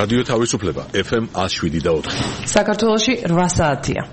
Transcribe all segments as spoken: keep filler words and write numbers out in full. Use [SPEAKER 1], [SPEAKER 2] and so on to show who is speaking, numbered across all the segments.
[SPEAKER 1] რადიო თავისუფლება ეფ ემ one oh seven და four.
[SPEAKER 2] საქართველოში რვა საათია.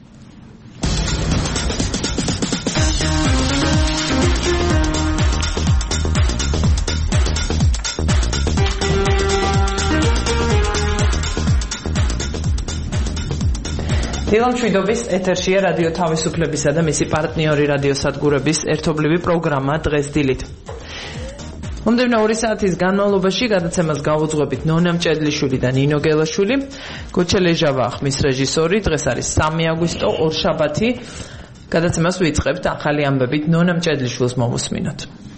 [SPEAKER 2] დილამშვიდობის ეთერშია რადიო თავისუფლებისა და მისი პარტნიორი რადიო სადგურების ერთობლივი პროგრამა დღეს დილით. მომდევნო ორი საათის განმავლობაში გადაცემას გავუძღვებით ნონა მჭედლიშვილი და ნინო გელაშვილი. გოჩელეჟავა ხმის რეჟისორი. დღეს არის სამი აგვისტო, ორშაბათი. გადაცემას ვიწყებთ ახალი ამბებით ნონა მჭედლიშვილს მომუსმინოთ.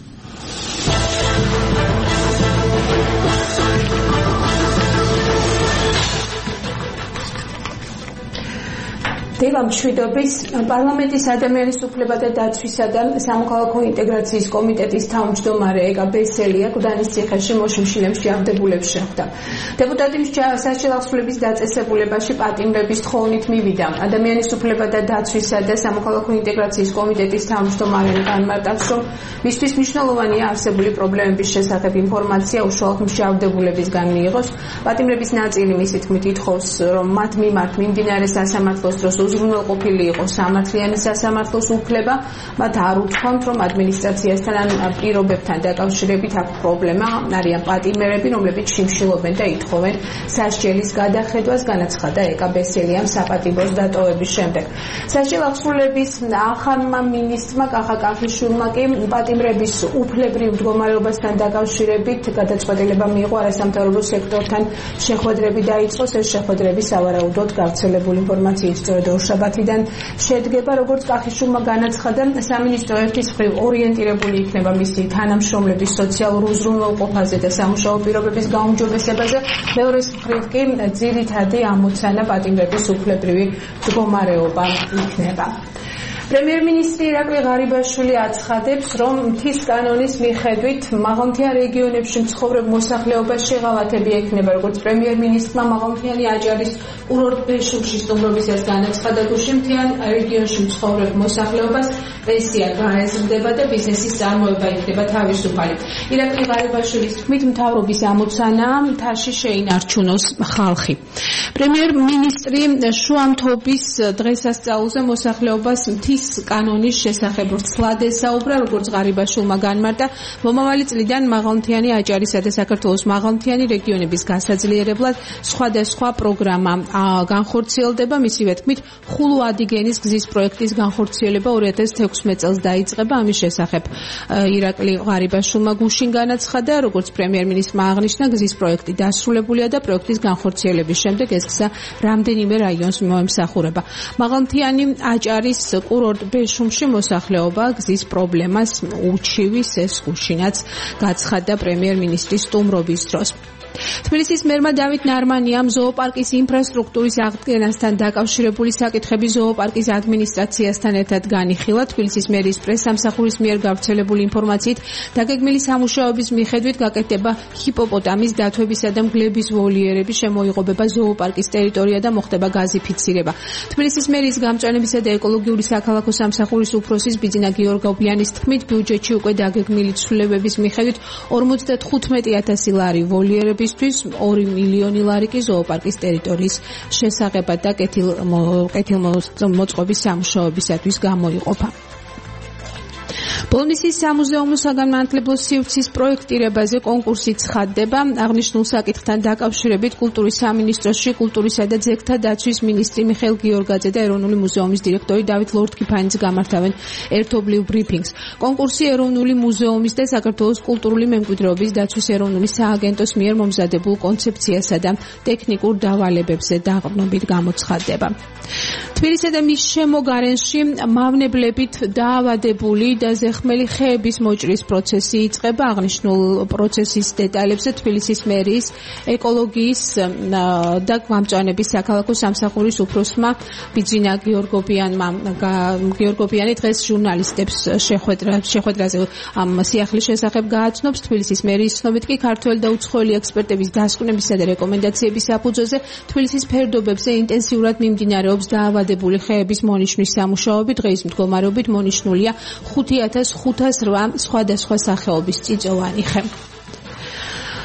[SPEAKER 3] დილამშვიდობის პარლამენტის ადამიანის უფლებათა დაცვისა და სამოქალაქო ინტეგრაციის კომიტეტის თავმჯდომარე ეკა ბესელია გუდანის ციხეში მოშიმშილემში აღდებულებს შეხვდა. დეპუტატი სასჯელ ახსნების დაწესებულებაში პატიმრების თხოვნით მივიდა. ადამიანის უფლებათა დაცვისა და სამოქალაქო ინტეგრაციის კომიტეტის თავმჯდომარემ განმარტავს, რომ მისთვის მნიშვნელოვანია არსებული პრობლემების შესახებ ინფორმაცია უშუალოდ მშავდებულებისგან მიიღოს. პატიმრების ნაწილი მისი თქმით ითხოვს, რომ მათ მიმართ მიმდინარე სასამართლოს დროს უზრუნველყოფილი იყო სამართლიანი სასამართლოს უფლება, მათ არ უთქვამთ, რომ ადმინისტრაციასთან ან პირობებთან დაკავშირებით აქვს პრობლემა, არიან პატიმრები, რომლებიც შიმშილობენ და ითხოვენ სასჯელის გადახედვას, განაცხადა ეკა ბესელიამ საპატიმროს დატოვების შემდეგ. სასჯელ ახსნილების ახალმა მინისტრმა კახა კახიშვილმა კი პატიმრების უფლებრივ მდგომარეობასთან დაკავშირებით გადაწყვეტილება მიიღო არასამთავრობო სექტორთან შეხვედრები დაიწყოს. ეს შეხვედრები სავარაუდოდ გავრცელებული ინფორმაციის სწორედ ორშაბათიდან შედგება, როგორც კახიშვილმა განაცხადა, სამინისტრო ერთის მხრივ ორიენტირებული იქნება მისი თანამშრომლების სოციალურ უზრუნველყოფაზე და სამუშაო პირობების გაუმჯობესებაზე, მეორეს მხრივ კი ძირითადი ამოცანა პატიმრების უფლებრივი მდგომარეობა იქნება. პრემიერ-მინისტრი ირაკლი ღარიბაშვილი აცხადებს, რომ მთის კანონის მიხედვით მაღალმთიან რეგიონებში მცხოვრებ მოსახლეობაში ღალატები ექნება, როგორც პრემიერ-მინისტრმა მაღალმთიანი აჭარის კურორტ ბეშუმში სტუმრობისას განაცხადა, გუშინთიან რეგიონში მცხოვრებ მოსახლეობას პენსია გაეზრდება და ბიზნესის წარმოება იქნება თავისუფალი. ირაკლი ღარიბაშვილის თქმით, მთავრობის ამოცანაა მთაში შეინარჩუნოს ხალხი. პრემიერ-მინისტრი შუამთობის დღესასწაულზე მოსახლეობას მთის კანონის შესახებ ვრცლად ესაუბრა, როგორც ღარიბაშვილმა განმარტა, მომავალი წლიდან მაღალმთიანი აჭარისა და საქართველოს მაღალმთიანი რეგიონების გასაძლიერებლად სხვადასხვა პროგრამა განხორციელდება. მისივე თქმით, ხულო-ადიგენის გზის პროექტის განხორციელება ორი ათას თექვსმეტ წელს დაიწყება. ამის შესახებ ირაკლი ღარიბაშვილმა გუშინ განაცხადა, როგორც პრემიერ-მინისტრმა აღნიშნა, გზის პროექტი დასრულებულია და პროექტის განხორციელების შემდეგ ეს გზა რამდენიმე რაიონს მოემსახურება. მაღალმთიანი აჭარის კურორტ ბეშუმში მოსახლეობა გზის პრობლემას უჩივის, ეს გუშინაც გაცხადდა პრემიერ-მინისტრის სტუმრობის დროს. თბილისის მერმა დავით ნარმანიამ ზოოპარკის ინფრასტრუქტურის აღდგენასთან დაკავშირებული საკითხები ზოოპარკის ადმინისტრაციასთან ერთად განიხილა. თბილისის მერის პრესსამსახურის მიერ გავრცელებული ინფორმაციით დაგეგმილი სამუშაოების მიხედვით გაკეთდება ჰიპოპოტამის დათვებისა და მგლების ვოლიერების შემოიღობება ზოოპარკის ტერიტორია და მოხდება გაზიფიცირება. თბილისის მერის გამწვანებისა და ეკოლოგიური საქალაქო სამსახურის უფროსის ბიძინა გიორგობიანის თქმით, ბიუჯეტში უკვე დაგეგმილი ცვლილებების მიხედვით ორმოცდათხუთმეტი ათასი ლარი ვოლიერების ორი მილიონი ლარი კი ზოოპარკის ტერიტორიის შესაღებად და კეთილმოწყობის სამუშაოებისათვის გამოიყოფა. ბოლნისის სამუზეუმო საგანმანათლებლო სივრცის პროექტირებაზე კონკურსი ცხადდება. აღნიშნულ საკითხთან დაკავშირებით კულტურის სამინისტროში კულტურისა და ძეგლთა დაცვის მინისტრი მიხეილ გიორგაძე და ეროვნული მუზეუმის დირექტორი დავით ლორთქიფანიძე გამართავენ ერთობლივ ბრიფინგს. კონკურსი ეროვნული მუზეუმის და საქართველოს კულტურული მემკვიდრეობის დაცვის ეროვნული სააგენტოს მიერ მომზადებულ კონცეფციასა და ტექნიკურ დავალებებზე დაყრდნობით გამოცხადდება. თბილისსა და მის შემოგარენში მავნებლებით დაავადებული და ზეხმელი ხეების მოჭრის პროცესი იწყება. აღნიშნულ პროცესის დეტალებზე თბილისის მერის ეკოლოგიის და გამწვანების საქალაქო სამსახურის უფროსმა ბიძინა გიორგობიანმა გიორგობიანი დღეს ჟურნალისტებს შეხვედრა შეხვედრაზე ამ სიახლის შესახებ გააცნობს. თბილისის მერის ცნობით კი ქართველი და უცხოელი ექსპერტების დასკვნებისა და რეკომენდაციების საფუძველზე თბილისის ფერდობებზე ინტენსიურად მიმდინარეობს დაავადებული ხეების მონიშნვის სამუშაოები. დღეის მდგომარეობით მონიშნულია ხუთი ათას ხუთას რვა სხვადასხვა სახეობის წიწოვანი ხე.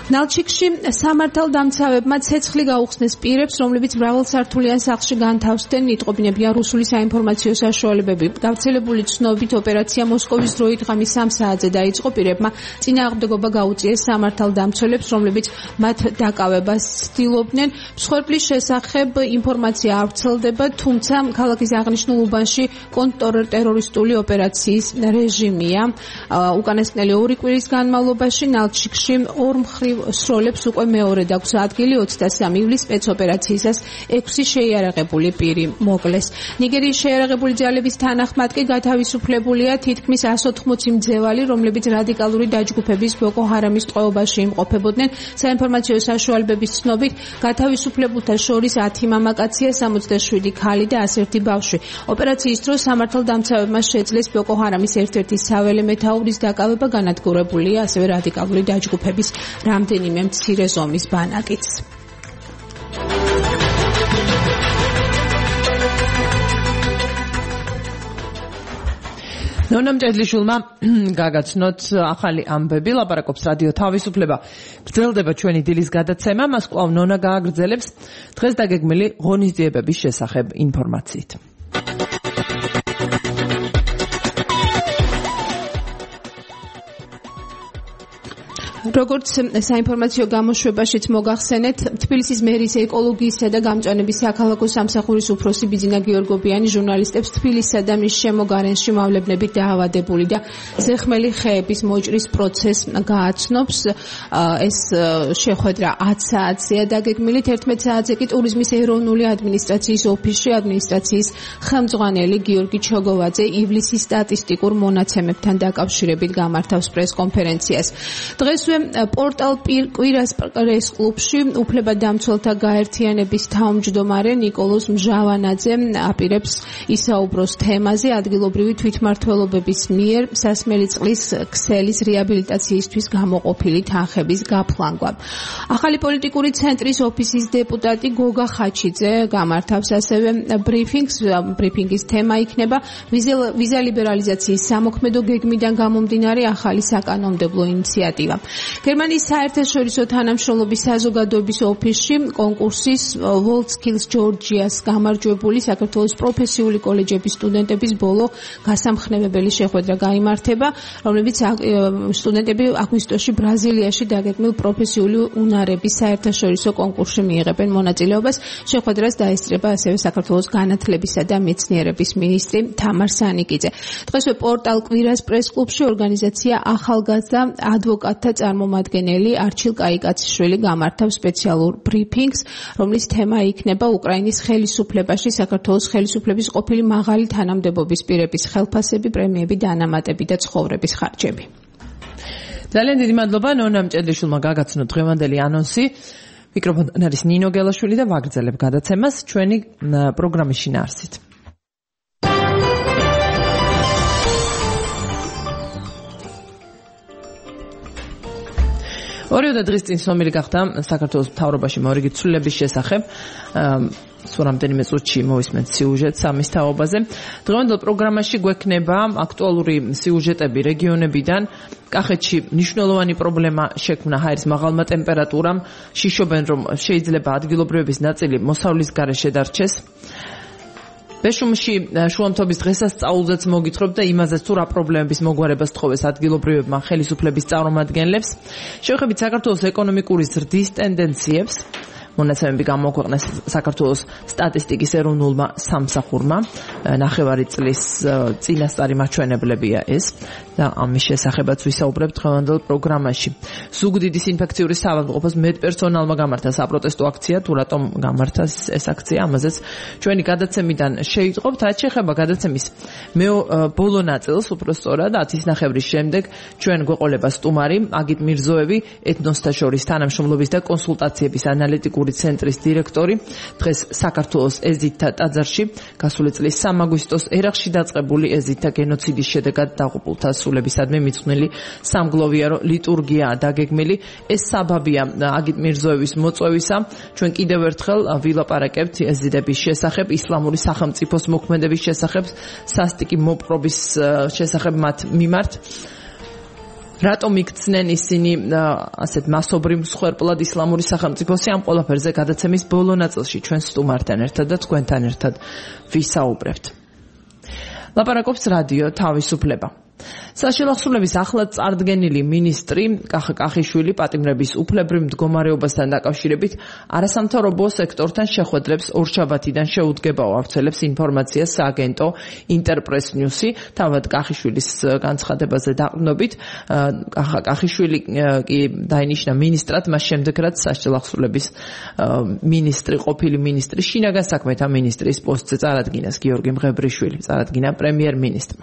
[SPEAKER 3] ნალჩიკში სამართალდამცავებმა ცეცხლი გაუხსნეს პირებს, რომლებიც მრავალსართულიან სახლში განთავსდნენ, იტყობინებიან რუსული საინფორმაციო საშუალებები. გავრცელებული ცნობით ოპერაცია მოსკოვის დროით ღამის სამ საათზე დაიწყო. პირებმა წინააღმდეგობა გაუწიეს სამართალდამცველებს, რომლებიც მათ დაკავებას ცდილობდნენ. მსხვერპლის შესახებ ინფორმაცია არ ვრცელდება, თუმცა ქალაქის აღნიშნულ უბანში კონტრტერორისტული ოპერაციის რეჟიმია. უკანასკნელი ორი კვირის განმავლობაში ნალჩიკში ორ მხრივ სროლებს უკვე მეორედ აქვს ადგილი. ოცდასამი ივლისს სპეცოპერაციისას ექვსი შეიარაღებული პირი მოკლეს. ნიგერიის შეიარაღებული ძალების თანახმად კი გათავისუფლებულია თითქმის εκατს ოთხმოცი მძევალი, რომლებიც რადიკალური დაჯგუფების ბოკო ჰარამის ტყვეობაში იმყოფებოდნენ. საინფორმაციო საშუალებების ცნობით გათავისუფლებულთა შორის ათი მამაკაცია, სამოცდაშვიდი ქალი და ასი ერთი ბავშვი. ოპერაციის დროს სამართალდამცავებმა შეძლეს ბოკო ჰარამის ერთ-ერთი საველე მეთაურის დაკავება, განადგურებულია ასევე რადიკალური დაჯგუფების რამდენიმე მცირე ზომის ბანაკიც.
[SPEAKER 2] ნონა მჭედლიშვილმა გაგაცნოთ ახალი ამბები, ლაპარაკობს რადიო თავისუფლება. გრძელდება ჩვენი დილის გადაცემა, მას კვლავ ნონა გააგრძელებს დღეს დაგეგმილი ღონისძიებების შესახებ ინფორმაციით. როგორც საინფორმაციო გამოშვებაშიც მოგახსენეთ, თბილისის მერის ეკოლოგიისა და გამჭანების საქალაქო სამსახურის უფროსი ბიძინა გიორგობიანი ჟურნალისტებს თბილისსა და მის შემოგარენში მავლებლებით დაავადებული და ზეხმელი ხეების მოჭრის პროცესს გააცნობს. ეს შეხვედრა ათ საათზეა დაგეგმილი, თერთმეტ საათზე კი ტურიზმის ეროვნული ადმინისტრაციის ოფისში ადმინისტრაციის ხელმძღვანელი გიორგი ჩოგოვაძე ივლისის სტატისტიკურ მონაცემებთან დაკავშირებით გამართავს პრესკონფერენციას. დღესვე პორტალ კვირას პრეს კლუბში უფლებადამცველთა გაერთიანების თავმჯდომარე ნიკოლოზ მჟავანაძე აპირებს ისაუბროს თემაზე ადგილობრივი თვითმმართველობების მიერ სასმელი წყლის ქსელის რეაბილიტაციისთვის გამოყოფილი თანხების გაფლანგვა. ახალი პოლიტიკური ცენტრის ოფისის დეპუტატი გოგა ხაჩიძე გამართავს ასევე ბრიფინგს. ბრიფინგის თემა იქნება ვიზა ლიბერალიზაციის სამოქმედო გეგმიდან გამომდინარე ახალი საკანონმდებლო ინიციატივა. გერმანიის საერთაშორისო თანამშრომლობის საზოგადოების ოფისში კონკურსის WorldSkills Georgia's გამარჯვებული საქართველოს პროფესიული კოლეჯების სტუდენტების ბოლო გასამხნევებელი შეხვედრა გაიმართება, რომლებიც სტუდენტები აგვისტოში ბრაზილიაში დაგეგმილ პროფესიული უნარების საერთაშორისო კონკურსში მიიღებენ მონაწილეობას. შეხვედრას დაესწრება ასევე საქართველოს განათლებისა და მეცნიერების მინისტრი თამარ სანიკიძე. დღესვე პორტალ კვირას პრეს კლუბში ორგანიზაცია ახალგაზრდა ადვოკატთა წარმომადგენელი არჩილ კაიკაციშვილი გამართავს სპეციალურ ბრიფინგს, რომლის თემა იქნება უკრაინის ხელისუფლებაში საქართველოს ხელისუფლების ყოფილი მაღალი თანამდებობის პირების ხელფასები, პრემიები, დანამატები და ცხოვრების ხარჯები. ძალიან დიდი მადლობა ნონა მჭედლიშვილმა გაგაცნოთ დღევანდელი ანონსი. მიკროფონთან არის ნინო გელაშვილი და ვაგრძელებ გადაცემას ჩვენი პროგრამის შინაარსით. ორიოდე დღის წინ სომილი გახდა საქართველოს მთავრობაში მორიგი ცვლილების შესახებ. სულ რამდენიმე წუთში მოვისმენთ სიუჟეტს ამის თაობაზე. დღევანდელ პროგრამაში გვექნება აქტუალური სიუჟეტები რეგიონებიდან. კახეთში მნიშვნელოვანი პრობლემა შექმნა ჰაერის მაღალმა ტემპერატურამ. შიშობენ, რომ შეიძლება ადგილობრივების ნაწილი მოსავლის გარეშე დარჩეს. ბეშუმში შუამთობის დღესასწაულზეც მოგითხრობ და იმაზეც თუ რა პრობლემების მოგვარებას თხოვეს ადგილობრივებმა ხელისუფლების წარმომადგენლებს. შევხედით საქართველოს ეკონომიკური ზრდის ტენდენციებს. მონაცემები გამოაქვეყნეს საქართველოს სტატისტიკის ეროვნულმა სამსახურმა. ნახევარი წლის წინასწარი მაჩვენებლებია ეს და ამის შესახებაც ვისაუბრებთ დღევანდელ პროგრამაში. ზუგდიდის ინფექციური საავადმყოფოს მედპერსონალმა გამართა საპროტესტო აქცია, თუ რატომ გამართა ეს აქცია, ამაზეც ჩვენი გადაცემიდან შეიტყობთ. რაც შეეხება გადაცემის ბოლო ნაწილს, უბრალოდ ათის ნახევრის შემდეგ ჩვენ გვეყოლება სტუმარი აგიტ მირზოევი, ეთნოსთა შორის თანამშრომლობის და კონსულტაციების ანალიტიკური ცენტრის დირექტორი. დღეს საქართველოს ეზიდთა ტაძარში გასული წლის სამი აგვისტოს ერაყში დაწყებული ეზიდთა გენოციდის შედეგად დაღუპულთა სულებისადმი მიძღვნილი სამგლოვიარო ლიტურგიაა დაგეგმილი. ეს საბაბია აგიტ მირზოევის მოწვევისა. ჩვენ კიდევ ერთხელ ვილაპარაკებთ ეზიდების შესახებ, ისლამური სახელმწიფოს მოქმედების შესახებ, სასტიკი მოპყრობის შესახებ მათ მიმართ. რატომ იქცნენ ისინი ასეთ მასობრივ მსხვერპლად ისლამური სახელმწიფოსი ამ ყველაფერზე გადაცემის ბოლო ნაწილში ჩვენ სტუმართან ერთად და თქვენთან ერთად ვისაუბრებთ. ლაპარაკობს რადიო თავისუფლება. საშილახსულების ახლად წარდგენილი მინისტრი კახა კახიშვილი პატიმრების უფლებრივ მდგომარეობასთან დაკავშირებით არასამთავრობო სექტორთან შეხვედრებს ორშაბათიდან შეუდგება ავრცელებს ინფორმაციას სააგენტო ინტერპრეს ნიუსი. თავად კახიშვილის განცხადებაზე დაყრდნობით კახა კახიშვილი კი დაინიშნა მინისტრად მას შემდეგ რაც საშილახსულების მინისტრი ყოფილი მინისტრი შინაგან საქმეთა მინისტრის პოსტზე წარადგინეს გიორგი მღებრიშვილი წარადგინა პრემიერ-მინისტრმა.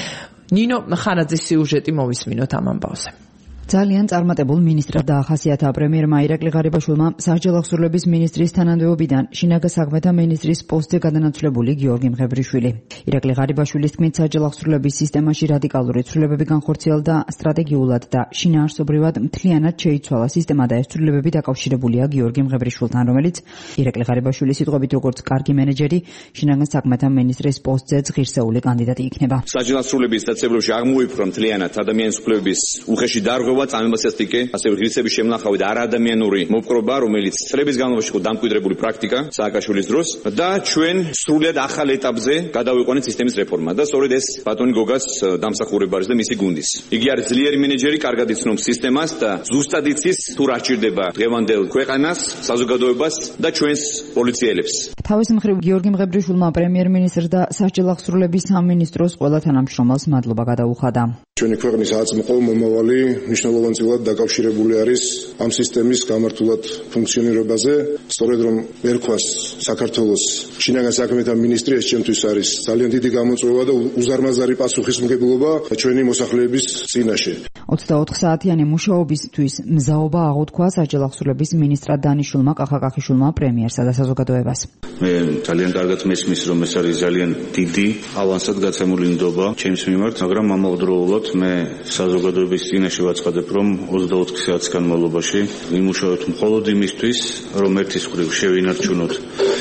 [SPEAKER 2] ნინო ხარაძის სიუჟეტი მოვისმინოთ ამ ამბავზე.
[SPEAKER 4] ძალიან წარმატებულ მინისტრად დაახასიათა პრემიერმა ირაკლი ღარიბაშვილმა სასჯელახსურლების მინისტრის თანამდებობიდან შინაგან საქმეთა მინისტრის პოსტზე გადანაცვლებული გიორგი მღებრიშვილი. ირაკლი ღარიბაშვილის თქმით სასჯელახსურლების სისტემაში რადიკალური ცვლილებები განხორციელდა სტრატეგიულად და შინაარსობრივად მთლიანად შეიცვალა სისტემა და ეს ცვლილებები დაკავშირებულია გიორგი მღებრიშვილთან, რომელიც ირაკლი ღარიბაშვილის სიტყვებით როგორც კარგი მენეჯერი შინაგან საქმეთა მინისტრის პოსტზე ღირსეული კანდიდატი იქნება.
[SPEAKER 5] სასჯელახსურლების დაწესებულებაში აღმოიფრა მთლიანად ადამიანის უფლებების უხეში დარღვევა წამებასიასტიკე, ასევე ღირსების შემნახავი და არაადამიანური მოპყრობა, რომელიც წლების განმავლობაში იყო დამკვიდრებული პრაქტიკა სააკაშვილის დროს და ჩვენ სრულად ახალ ეტაპზე გადავიყვანეთ სისტემის რეფორმა და სწორედ ეს ბატონი გოგას დამსახურება არის და მისი გუნდის. იგი არის ძლიერი მენეჯერი, კარგად იცნობს სისტემას და ზუსტად იცის თუ რა სჭირდება დღევანდელ ქვეყანას, საზოგადოებას და ჩვენს პოლიციელებს.
[SPEAKER 4] თავის მხრივ გიორგი მღებრიშვილმა პრემიერ-მინისტრს და სასჯელახსურლების სამინისტროს ყველა თანამშრომელს მადლობა გადაუხადა.
[SPEAKER 6] ჩვენი ქვეყნის აწმყო მომავალი მნიშვნელოვანწილად დაკავშირებული არის ამ სისტემის გამართულად ფუნქციონირებაზე. სწორედ რომ ერქვას საქართველოს შინაგან საქმეთა მინისტრი ეს ჩემთვის არის ძალიან დიდი გამოწვევა და უზარმაზარი პასუხისმგებლობა ჩვენი მოსახლეების წინაშე.
[SPEAKER 4] ოცდაოთხ საათიანი მუშაობისთვის მზაობა აღუთქვა სასჯელახსურლების მინისტრად დანიშნულმა კახა კახიშვილმა პრემიერსა და საზოგადოებას.
[SPEAKER 7] მე ძალიან კარგად მესმის რომ ეს არის ძალიან დიდი ავანსად გაცემული ნდობა ჩემს მიმართ, მაგრამ ამავდროულად მე საზოგადოების წინაშე ვაცხადებ, რომ ოცდაოთხ საათის განმავლობაში ვიმუშაოთ მხოლოდ იმისთვის, რომ ერთის მხრივ შევინარჩუნოთ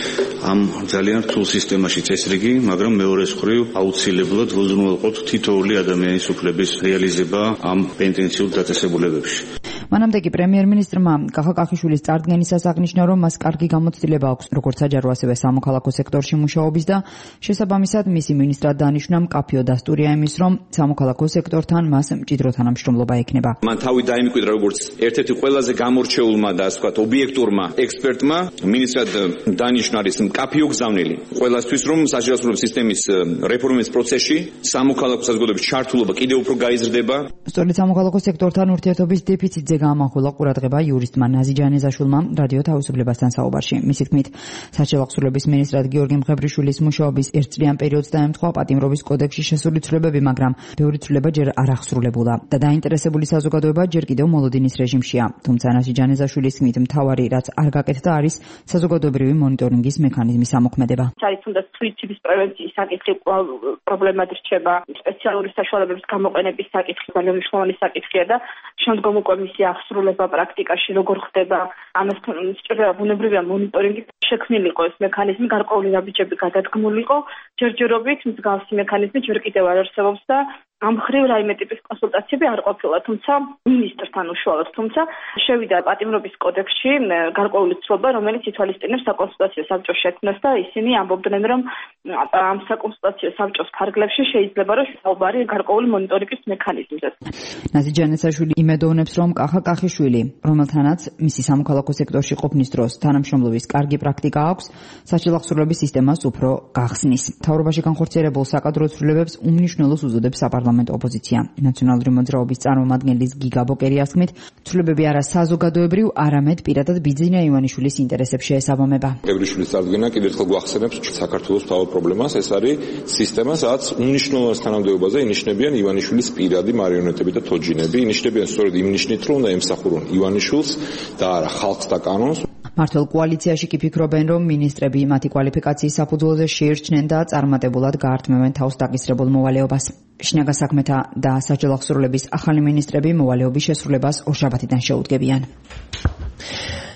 [SPEAKER 7] ამ ძალიან რთულ სისტემაში წესრიგი, მაგრამ მეორეს მხრივ აუცილებლად უზრუნველყოთ თითოეული ადამიანის უფლების რეალიზება ამ პენტენციურ დაწესებულებებში.
[SPEAKER 4] მანამდე კი პრემიერ-მინისტრმა კახა კახიშვილის წარდგენისას აღნიშნა, რომ მას კარგი გამოცდილება აქვს როგორც საჯარო, ასევე სამოქალაქო სექტორში მუშაობის და შესაბამისად მისი მინისტრად დანიშნა მკაფიო დასტურია იმის, რომ სამოქალაქო სექტორთან მას მჭიდრო თანამშრომლობა ექნება.
[SPEAKER 5] მან თავი დაიმკვიდრა როგორც ერთ-ერთი ყველაზე გამორჩეულმა და ასე ვთქვათ ობიექტურმა ექსპერტმა მინისტრად დანიშნა არის მკაფიო გზავნილი ყველასთვის, რომ სასჯელახსურლების სისტემის რეფორმის პროცესში სამოქალაქო საზოგადოების ჩართულობა კიდევ უფრო გაიზრდება.
[SPEAKER 4] სწორედ სამოქალაქო სექტორთან ურთიერთობის დეფიციტზე გაამახვილა ყურადღება იურისტმა ნაზი ჯანეზაშვილმა რადიო თავისუფლებასთან საუბარში. მისი თქმით, სასჯელახსურლების მინისტრად გიორგი მღებრიშვილის მუშაობის ერთწლიან პერიოდს დაემთხვა პატიმრობის კოდექსში შესული ცვლილებები, მაგრამ ბევრი ცვლილება ჯერ არ აღსრულებულა და დაინტერესებული საზოგადოება ჯერ კიდევ მოლოდინის რეჟიმშია. თუმცა ნაზი ჯანეზაშვილის თქმით, მთავარი რაც არ გაკეთდა არის საზოგადოებრივი მონიტორინგის მექანიზმის ამოქმედება.
[SPEAKER 8] არის თუნდაც სუიციდის პრევენციის საკითხი პრობლემად რჩება, სპეციალური საშუალებების გამოყენების საკითხი ძალიან მნიშვნელოვანი საკითხია და შემდგომ უკვე მისი აღსრულება პრაქტიკაში როგორ ხდება, ამასთან სჭირდება ბუნებრივია მონიტორინგი შექმნილიყო ეს მექანიზმი, გარკვეული ნაბიჯები გადადგმულიყო, ჯერჯერობით მსგავსი მექანიზმი ჯერ კიდევ არ არსებობს და ამ მხრივ რაიმე ტიპის კონსულტაციები არ ყოფილა, თუმცა მინისტრთან უშუალოდ, თუმცა შევიდა პატიმრობის კოდექსში გარკვეული ცვლილება, რომელიც ითვალისწინებს საკონსულტაციო საბჭოს შექმნას და ისინი ამბობდნენ, რომ ამ საკონსულტაციო საბჭოს ფარგლებში შეიძლება რომ საუბარი გარკვეული მონიტორინგის მექანიზმზე.
[SPEAKER 4] ნაზი ჯანესაშვილი იმედოვნებს, რომ კახა კახიშვილი, რომელთანაც მისი სამოქალაქო სექტორში ყოფნის დროს თანამშრომლობის კარგი პრაქტიკა აქვს, სასჯელახსურლების სისტემას უფრო გახსნის. მთავრობაში განხორციელებულ საკადრო ცვლილებებს უმნიშვნელოს უზოდებს საპარლამენტო ოპოზიცია. ნაციონალური მოძრაობის წარმომადგენლის გიგა ბოკერიას თქმით, ცვლილებები არა საზოგადოებრივ, არამედ პირადად ბიძინა ივანიშვილის ინტერესებს შეესაბამება.
[SPEAKER 9] მღებრიშვილის წარდგენა კიდევ ერთხელ გვახსენებს საქართველოს მთავარ პრობლემას, ეს არის სისტემა, სადაც უმნიშვნელოვანეს თანამდებობაზე ინიშნებიან ივანიშვილის პირადი მარიონეტები და თოჯინები. ინიშნებიან სწორედ იმ ნიშნით, რომ უნდა ემსახურონ ივანიშვილს და არა ხალხს და კანონს.
[SPEAKER 4] მართლ კოალიციაში კი ფიქრობენ, რომ მინისტრები მათი კვალიფიკაციის საფუძველზე შეირჩნენ და წარმატებულად გაართმევენ თავს დაკისრებულ მოვალეობას. შინაგან საქმეთა და სასჯელახსურლების ახალი მინისტრები მოვალეობის შესრულებას ორშაბათიდან შეუდგებიან.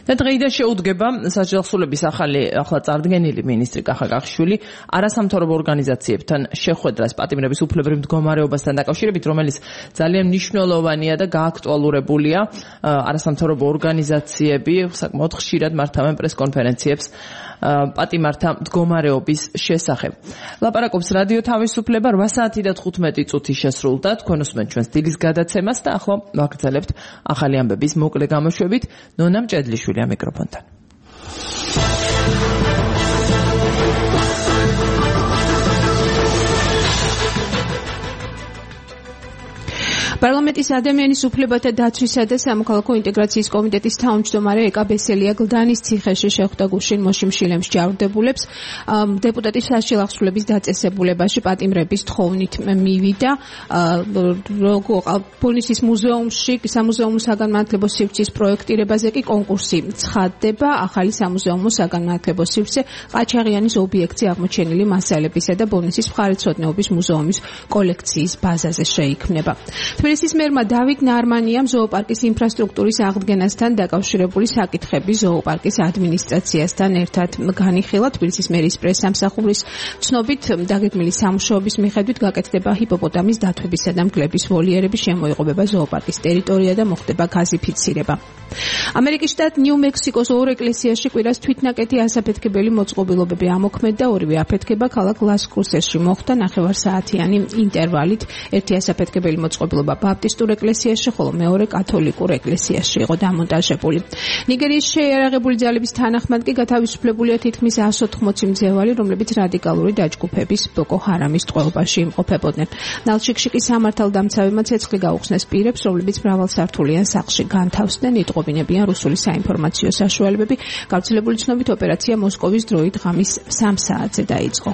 [SPEAKER 2] და დღეიდან შეუდგება საჯელახსოვრების ახალი ახლა წარდგენილი მინისტრი კახა კახიშვილი არასამთავრობო ორგანიზაციებთან შეხვედრას პატიმრების უფლებრივ მდგომარეობასთან დაკავშირებით, რომელიც ძალიან მნიშვნელოვანია და გააქტუალურებულია. არასამთავრობო ორგანიზაციები საკმაოდ ხშირად მართავენ პრესკონფერენციებს პატიმართა მდგომარეობის შესახებ. ლაპარაკობს რადიო თავისუფლება, რვა საათი და თხუთმეტი წუთი შესრულდა. თქვენ უსმენთ ჩვენს დილის გადაცემას და ახლა ვაგრძელებთ ახალი ამბების მოკლე გამოშვებით. ნონა მჭედლიშვილი მიკროფონთან.
[SPEAKER 3] პარლამენტის ადამიანის უფლებათა დაცვისა და სამოქალაქო ინტეგრაციის კომიტეტის თავმჯდომარე ეკა ბესელია გლდანის ციხეში შეხვდა გუშინ მოშიმშილემს ჯავრდებულებს. დეპუტატი სასჯელახსრულების დაწესებულებაში პატიმრების თხოვნით მივიდა. ბონისის მუზეუმში სამუზეუმო საგანმანათლებლო სივრცის პროექტირებაზე კი კონკურსი ცხადდება. ახალი სამუზეუმო საგანმანათლებლო სივრცე ყაჩაღიანის ობიექტზე აღმოჩენილი მასალებისა და ბონისის მხარეთმცოდნეობის მუზეუმის კოლექციის ბაზაზე შეიქმნება. თბილისის მერმა დავით ნარმანიამ ზოოპარკის ინფრასტრუქტურის აღდგენასთან დაკავშირებული საკითხები ზოოპარკის ადმინისტრაციასთან ერთად განიხილა. თბილისის მერის პრესსამსახურის ცნობით დაგეგმილი სამუშაოების მიხედვით გაკეთდება ჰიპოპოტამის დათვებისა და მგლების ვოლიერების შემოიღობა ზოოპარკის ტერიტორია და მოხდება გაზიფიცირება. ამერიკის შტატ ნიუ-მექსიკოს ორ ეკლესიაში კვირას თვითნაკეთი ასაფეთქებელი მოწყობილობები ამოქმედდა. ორივე აფეთქება ქალაქ ლას-კრუსესში მოხდა ნახევარსაათიანი ინტერვალით. ერთი ასაფეთქებელი მოწყობილობა ბაპტისტურ ეკლესიაში, ხოლო მეორე კათოლიკურ ეკლესიაში იყო დამონტაჟებული. ნიგერიის შეიარაღებული ძალების თანახმად კი გათავისუფლებულია თითქმის εκατს ოთხმოცი მძევალი, რომლებიც რადიკალური დაჯგუფების ბოკო ჰარამის ტყვეობაში იმყოფებოდნენ. ნალჩიკში კი სამართალდამცავებმა ცეცხლი გაუხსნეს პირებს, რომლებიც მრავალსართულიან სახლში განთავსდნენ. იტყობინებიან რუსული საინფორმაციო საშუალებები. გავრცელებული ცნობით ოპერაცია მოსკოვის დროით ღამის სამ საათზე დაიწყო.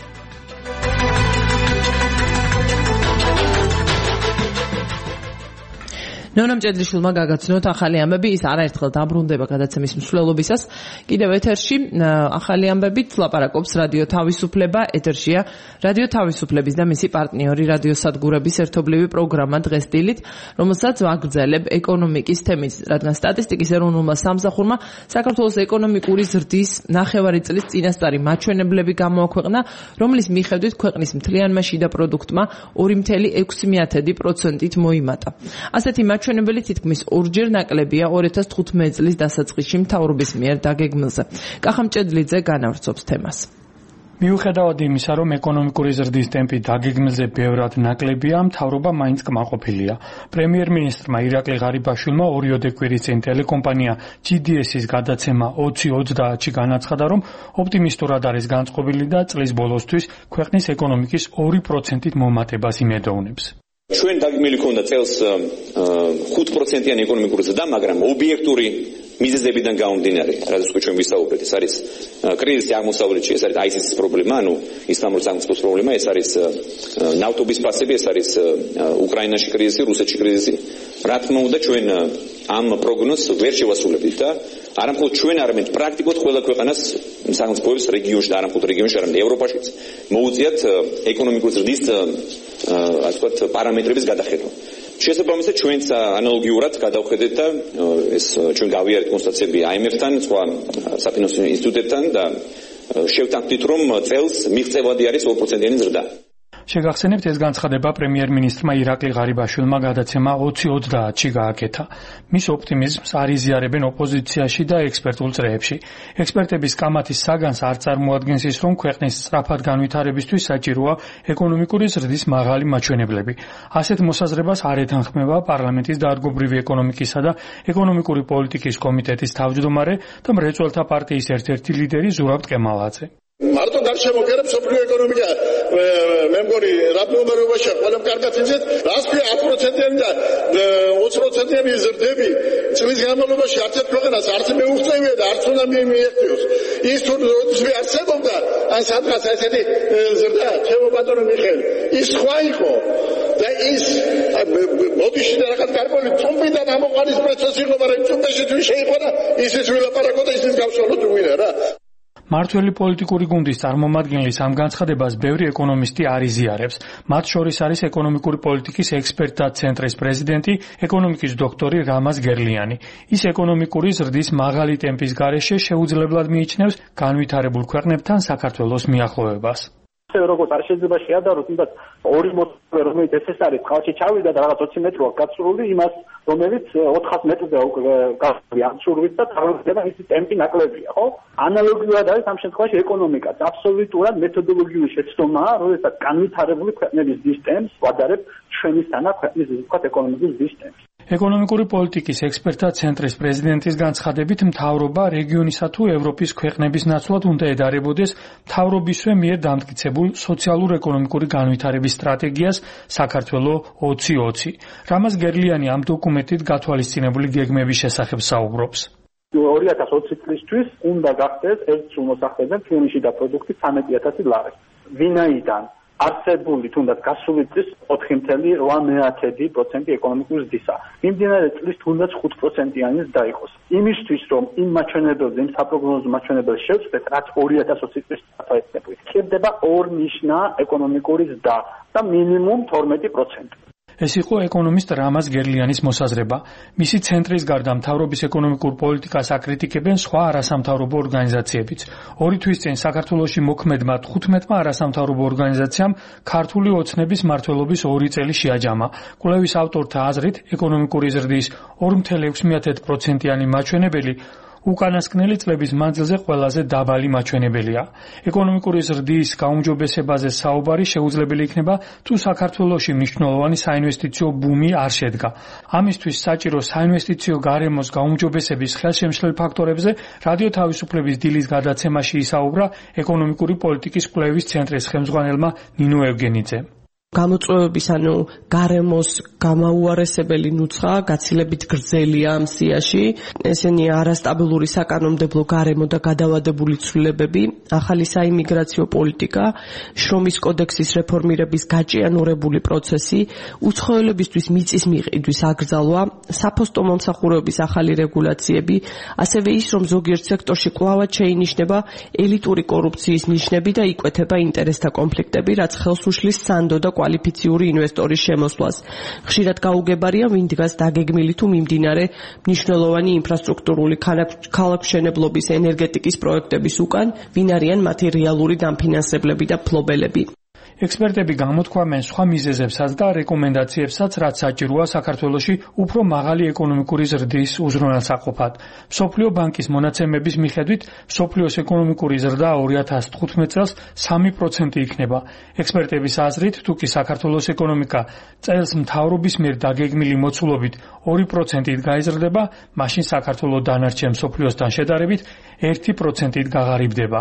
[SPEAKER 3] ნონა მჭედლიშვილმა გაგაცნოთ ახალი ამბები, ის არაერთხელ დაბრუნდება გადაცემის მსვლელობისას. კიდევ ეთერში ახალი ამბებით ლაპარაკობს რადიო თავისუფლება. ეთერშია რადიო თავისუფლების და მისი პარტნიორი რადიო სადგურების ერთობლივი პროგრამა დღეს დილით, რომელსაც ვაგრძელებ ეკონომიკის თემის, რადგან სტატისტიკის ეროვნულმა სამსახურმა საქართველოს ეკონომიკური ზრდის ნახევარი წლის წინასწარი მაჩვენებლები გამოაქვეყნა, რომლის მიხედვით ქვეყნის მთლიანმა შიდა პროდუქტმა ორი წელი ექვსი პროცენტით მოიმატა. ასეთი მაჩვენებელი თითქმის ორჯერ ნაკლებია ორი ათას თხუთმეტი წლის დასაწყისში მთავრობის მიერ დაგეგმილზე. კახა მჭედლიძე განავრცობს თემას.
[SPEAKER 10] მიუხედავად იმისა, რომ ეკონომიკური ზრდის ტემპი დაგეგმილზე ბევრად ნაკლებია, მთავრობა მაინც კმაყოფილია. პრემიერ-მინისტრმა ირაკლი ღარიბაშვილმა ორიოდე კვირის წინ ტელეკომპანია ჯი დი ეს-ის გადაცემა ოცი ოცდაათში განაცხადა, რომ ოპტიმისტურად არის განწყობილი და წლის ბოლოსთვის ქვეყნის ეკონომიკის ორი პროცენტით მომატებას იმედოვნებს.
[SPEAKER 5] ჩვენ დაგეგმილი ქონდა წელს ხუთ პროცენტიანი ეკონომიკური ზრდა, მაგრამ ობიექტური მიზეზებიდან გამომდინარე, რადგან ჩვენ ვისაუბრეთ, ეს არის კრიზისი აღმოსავლეთში, ეს არის აისის პრობლემა, ანუ ისლამური სახელმწიფოს პრობლემა, ეს არის ნავთობის ფასები, ეს არის უკრაინაში კრიზისი, რუსეთში კრიზისი. რა თქმა უნდა, ჩვენ ამ პროგნოზს ვერ შევასრულებთ და არამხოლოდ ჩვენ, არამედ პრაქტიკულად ყველა ქვეყანას სახელმწიფოებს რეგიონში და არამხოლოდ რეგიონში, არამედ ევროპაშიც მოუწიათ ეკონომიკური ზრდის ასე ვთქვათ პარამეტრების გადახედვა. შესაბამისად ჩვენც ანალოგიურად გადავხედეთ და ეს ჩვენ გავიარეთ კონსტატაციები აი ემ ეფ-თან, სხვა საფინანსო ინსტიტუტებთან და შევთანხმდით, რომ წელს მიღწევადი არის ორი პროცენტიანი ზრდა.
[SPEAKER 10] შეგახსენებთ, ეს განცხადება პრემიერ-მინისტრმა ირაკლი ღარიბაშვილმა გადაცემა ოცი ოცდაათში გააკეთა. მის ოპტიმიზმს არ იზიარებენ ოპოზიციაში და ექსპერტულ წრეებში. ექსპერტების კამათის საგანს არ წარმოადგენს ის, რომ ქვეყნის სწრაფად განვითარებისთვის საჭიროა ეკონომიკური ზრდის მაღალი მაჩვენებლები. ასეთ მოსაზრებას არ ეთანხმება პარლამენტის დარგობრივი ეკონომიკისა და ეკონომიკური პოლიტიკის კომიტეტის თავმჯდომარე და მრეწველთა პარტიის ერთ-ერთი ლიდერი ზურაბ ტკემალაძე.
[SPEAKER 11] მარტო გარშემოგერებს სოფლიო ეკონომიკა მე მგონი რა ნომერებაშია ყველამ კარგად იცით რას ქვია ათი პროცენტიანი და ოცი პროცენტიანი ზრდები წლის განმავლობაში არც ერთ ქვეყანას არც მეუღწევია და არც უნდა მიერთოს ის თუ როდესაც არსებობდა ან სადღაც ესეთი ზრდა ჩემო ბატონო მიხეილ ის სხვა იყო და ის მოდიში და რაღაც გარკვეული წუმიდან ამოყარის პროცესი იყო მაგრამ წუმეში თუ შეიყო და ისიც ვილაპარაკო და ისიც გავშალოთ უვინა რა
[SPEAKER 10] მართველი პოლიტიკური გუნდის წარმომადგენლის ამ განცხადებას ბევრი ეკონომისტი არ იზიარებს. მათ შორის არის ეკონომიკური პოლიტიკის ექსპერტთა ცენტრის პრეზიდენტი, ეკონომიკის დოქტორი რამაზ გერლიანი. ის ეკონომიკური ზრდის მაღალი ტემპის გარეშე შეუძლებლად მიიჩნევს განვითარებულ ქვეყნებთან საქართველოს მიახლოვებას.
[SPEAKER 12] როგორც არ შეიძლება შეადაროთ, თუნდაც ორი მოწვევა, რომელიც ეს არის, ხალხი ჩავიდა და რაღაც ოცი მეტროა გაწურული იმას, რომელიც ოთხას მეტრზე გასული ამცურვით და წარმოიდგება მისი ტემპი ნაკლებია, ხო? ანალოგიურად არის ამ შემთხვევაში ეკონომიკაც. აბსოლუტურად მეთოდოლოგიური შეცდომაა, როდესაც განვითარებული ქვეყნების ზის ტემპს ვადარებ ჩვენისთანა ქვეყნის ვთქვათ ეკონომიკის ზის ტემპს.
[SPEAKER 10] ეკონომიკური პოლიტიკის ექსპერტთა ცენტრის პრეზიდენტის განცხადებით მთავრობა რეგიონისა თუ ევროპის ქვეყნების ნაცვლად უნდა ედარებოდეს მთავრობისვე მიერ დამტკიცებულ სოციალურ-ეკონომიკური განვითარების სტრატეგიას საქართველო ოცი ოცი. რამაზ გერლიანი ამ დოკუმენტით გათვალისწინებული გეგმების შესახებ საუბრობს.
[SPEAKER 12] ორი ათას ოცი წლისთვის უნდა გახდეს ერთ სულ მოსახლეობიდან ჩვენი შიდა პროდუქტი ცხრამეტი ათასი ლარი. ვინაიდან არსებული თუნდაც გასული წლის ოთხი წელი რვა პროცენტი ეკონომიკური ზრდისა. მიმდინარე წლის თუნდაც ხუთ პროცენტიანი ზრდა იყოს. იმისთვის რომ იმ მაჩვენებელზე, იმ საპროგნოზო მაჩვენებელზე შევწყვეტ, რაც ორი ათას ოცი წლის საფრთხეებით, ხდება ორნიშნა ეკონომიკური ზრდა და მინიმუმ თორმეტი პროცენტი.
[SPEAKER 10] ეს იყო ეკონომისტ რამაზ გერლიანის მოსაზრება. მისი ცენტრის გარდა მთავრობის ეკონომიკურ პოლიტიკას აკრიტიკებენ სხვა არასამთავრობო ორგანიზაციებიც. ორი თვის წინ საქართველოში მოქმედმა თხუთმეტმა არასამთავრობო ორგანიზაციამ ქართული ოცნების მმართველობის ორი წელი შეაჯამა. კვლევის ავტორთა აზრით, ეკონომიკური ზრდის ორი კoma ექვსი პროცენტიანი მაჩვენებელი უკანასკნელი წლების მანძილზე ყველაზე დაბალი მაჩვენებელია. ეკონომიკური ზრდის გაუმჯობესებაზე საუბარი შეუძლებელი იქნება, თუ საქართველოში მნიშვნელოვანი საინვესტიციო ბუმი არ შედგა. ამისთვის საჭირო საინვესტიციო გარემოს გაუმჯობესების ხელშემშლელ ფაქტორებზე რადიო თავისუფლების დილის გადაცემაში ისაუბრა ეკონომიკური პოლიტიკის კვლევის ცენტრის ხელმძღვანელმა ნინო ევგენიძემ.
[SPEAKER 13] გამოწვევების ანუ გარემოს გამაუარესებელი ნუცხა გაცილებით გრძელია ამ სიაში. ესენი არასტაბილური საკანონმდებლო გარემო და გადავადებული ცვლილებები, ახალი საიმიგრაციო პოლიტიკა, შრომის კოდექსის რეფორმირების გაჭიანურებული პროცესი, უცხოელებისთვის მიწის მიყიდვის აკრძალვა, საფოსტო მომსახურების ახალი რეგულაციები, ასევე ის, რომ ზოგიერთ სექტორში კვლავად შეინიშნება ელიტური კორუფციის ნიშნები და იკვეთება ინტერესთა კონფლიქტები, რაც ხელს უშლის სანდო და კვალიფიციური ინვესტორის შემოსვლას. ხშირად გაუგებარია, ვინ დგას დაგეგმილი თუ მიმდინარე მნიშვნელოვანი ინფრასტრუქტურული ქალაქმშენებლობის ენერგეტიკის პროექტების უკან, ვინ არიან მათი რეალური დამფინანსებლები და ფლობელები.
[SPEAKER 10] ექსპერტები გამოთქვამენ სხვა მიზეზებსაც და რეკომენდაციებსაც, რაც საჭიროა საქართველოში უფრო მაღალი ეკონომიკური ზრდის უზრუნველსაყოფად. მსოფლიო ბანკის მონაცემების მიხედვით, მსოფლიოს ეკონომიკური ზრდა ორი ათას თხუთმეტ წელს სამი პროცენტი იქნება. ექსპერტების აზრით, თუ კი საქართველოს ეკონომიკა წელს მთავრობის მიერ დაგეგმილი მოცულობით ორი პროცენტით გაიზრდება, მაშინ საქართველო დანარჩენ მსოფლიოსთან შედარებით ერთი პროცენტით გაღარიბდება.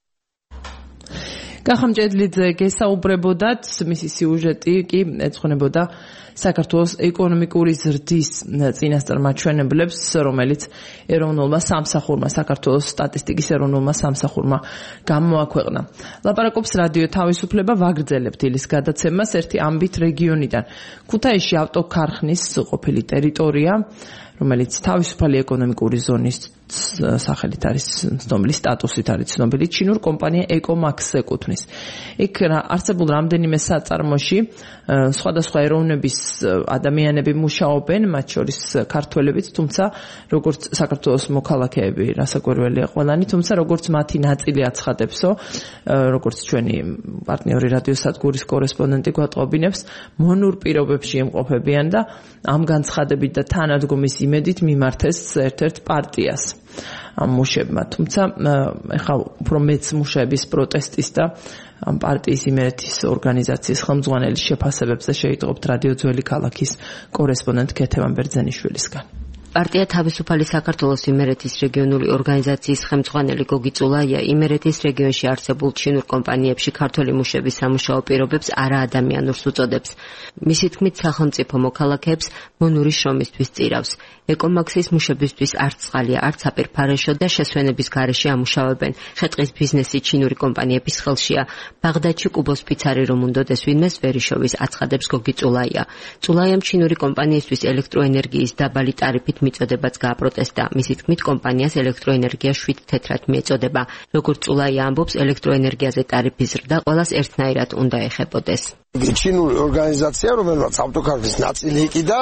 [SPEAKER 2] გახამ ჭედლიძე გესაუბრებოდათ, მისი სიუჟეტი კი ეძღვნებოდა საქართველოს ეკონომიკური ზრდის წინასწარ მაჩვენებლებს, რომელიც ეროვნულმა სამსახურმა, საქართველოს სტატისტიკის ეროვნულმა სამსახურმა გამოაქვეყნა. ლაპარაკობს რადიო თავისუფლება, ვაგრძელებთ დილის გადაცემას ერთი ამბით რეგიონიდან. ქუთაისში ავტოქარხნის ყოფილი ტერიტორია, რომელიც თავისუფალი ეკონომიკური ზონის სახელით არის ცნობილი, სტატუსით არის ცნობილი, ჩინურ კომპანია ეკომაქსს ეკუთვნის. იქ არსებულ რამდენიმე საწარმოში სხვადასხვა ეროვნების ადამიანები მუშაობენ, მათ შორის ქართველებიც, თუმცა როგორც საქართველოს მოქალაქეები, რასაკვირველია ყველანი, თუმცა როგორც მათი ნაწილი აცხადებსო, როგორც ჩვენი პარტნიორი რადიოსადგურის კორესპონდენტი გვატყობინებს, მონურ პირობებში იმყოფებიან და ამ განცხადებით და თანადგომის იმედით მიმართეს ერთ-ერთ პარტიას ამ მუშებმა. თუმცა ეხლა უფრო მეც მუშების პროტესტის და ამ პარტიის იმერეთის ორგანიზაციის ხელმძღვანელის შეფასებებზე შეიტყობთ რადიო ძველი ქალაქის კორესპონდენტ ქეთევან ბერძენიშვილისგან.
[SPEAKER 14] პარტია თავისუფალი საქართველოს იმერეთის რეგიონული ორგანიზაციის ხელმძღვანელი გოგი წულაია იმერეთის რეგიონში არსებულ ჩინურ კომპანიებში ქართველი მუშების სამუშაო პირობებს არაადამიანურს უწოდებს. მისი თქმით, სახელმწიფო მოქალაქეებს მონური შრომისთვის წირავს. ეკომაქსის მუშებისთვის არც წყალია, არც აპირფარეშო და შესვენების გარეშე ამუშავებენ. ხეტყის ბიზნესი ჩინური კომპანიების ხელშია. ბაღდადში კუბოს ფიცარი რომ უნდოდეს ვინმეს ვერიშოვის, აცხადებს გოგი წულაია. წულაიამ ჩინური კომპანიისთვის ელექტროენერგიის დაბალი ტარიფით მიწოდებაც გააპროტესტა. მისი თქმით, კომპანიას ელექტროენერგია შვიდ თეთრად მიეწოდება. როგორც წულაია ამბობს, ელექტროენერგიაზე ტარიფის ზრდა ყველას ერთნაირად უნდა ეხებოდეს.
[SPEAKER 15] ჩინური ორგანიზაცია, რომელმაც ავტოკარების ნაწილი იყიდა,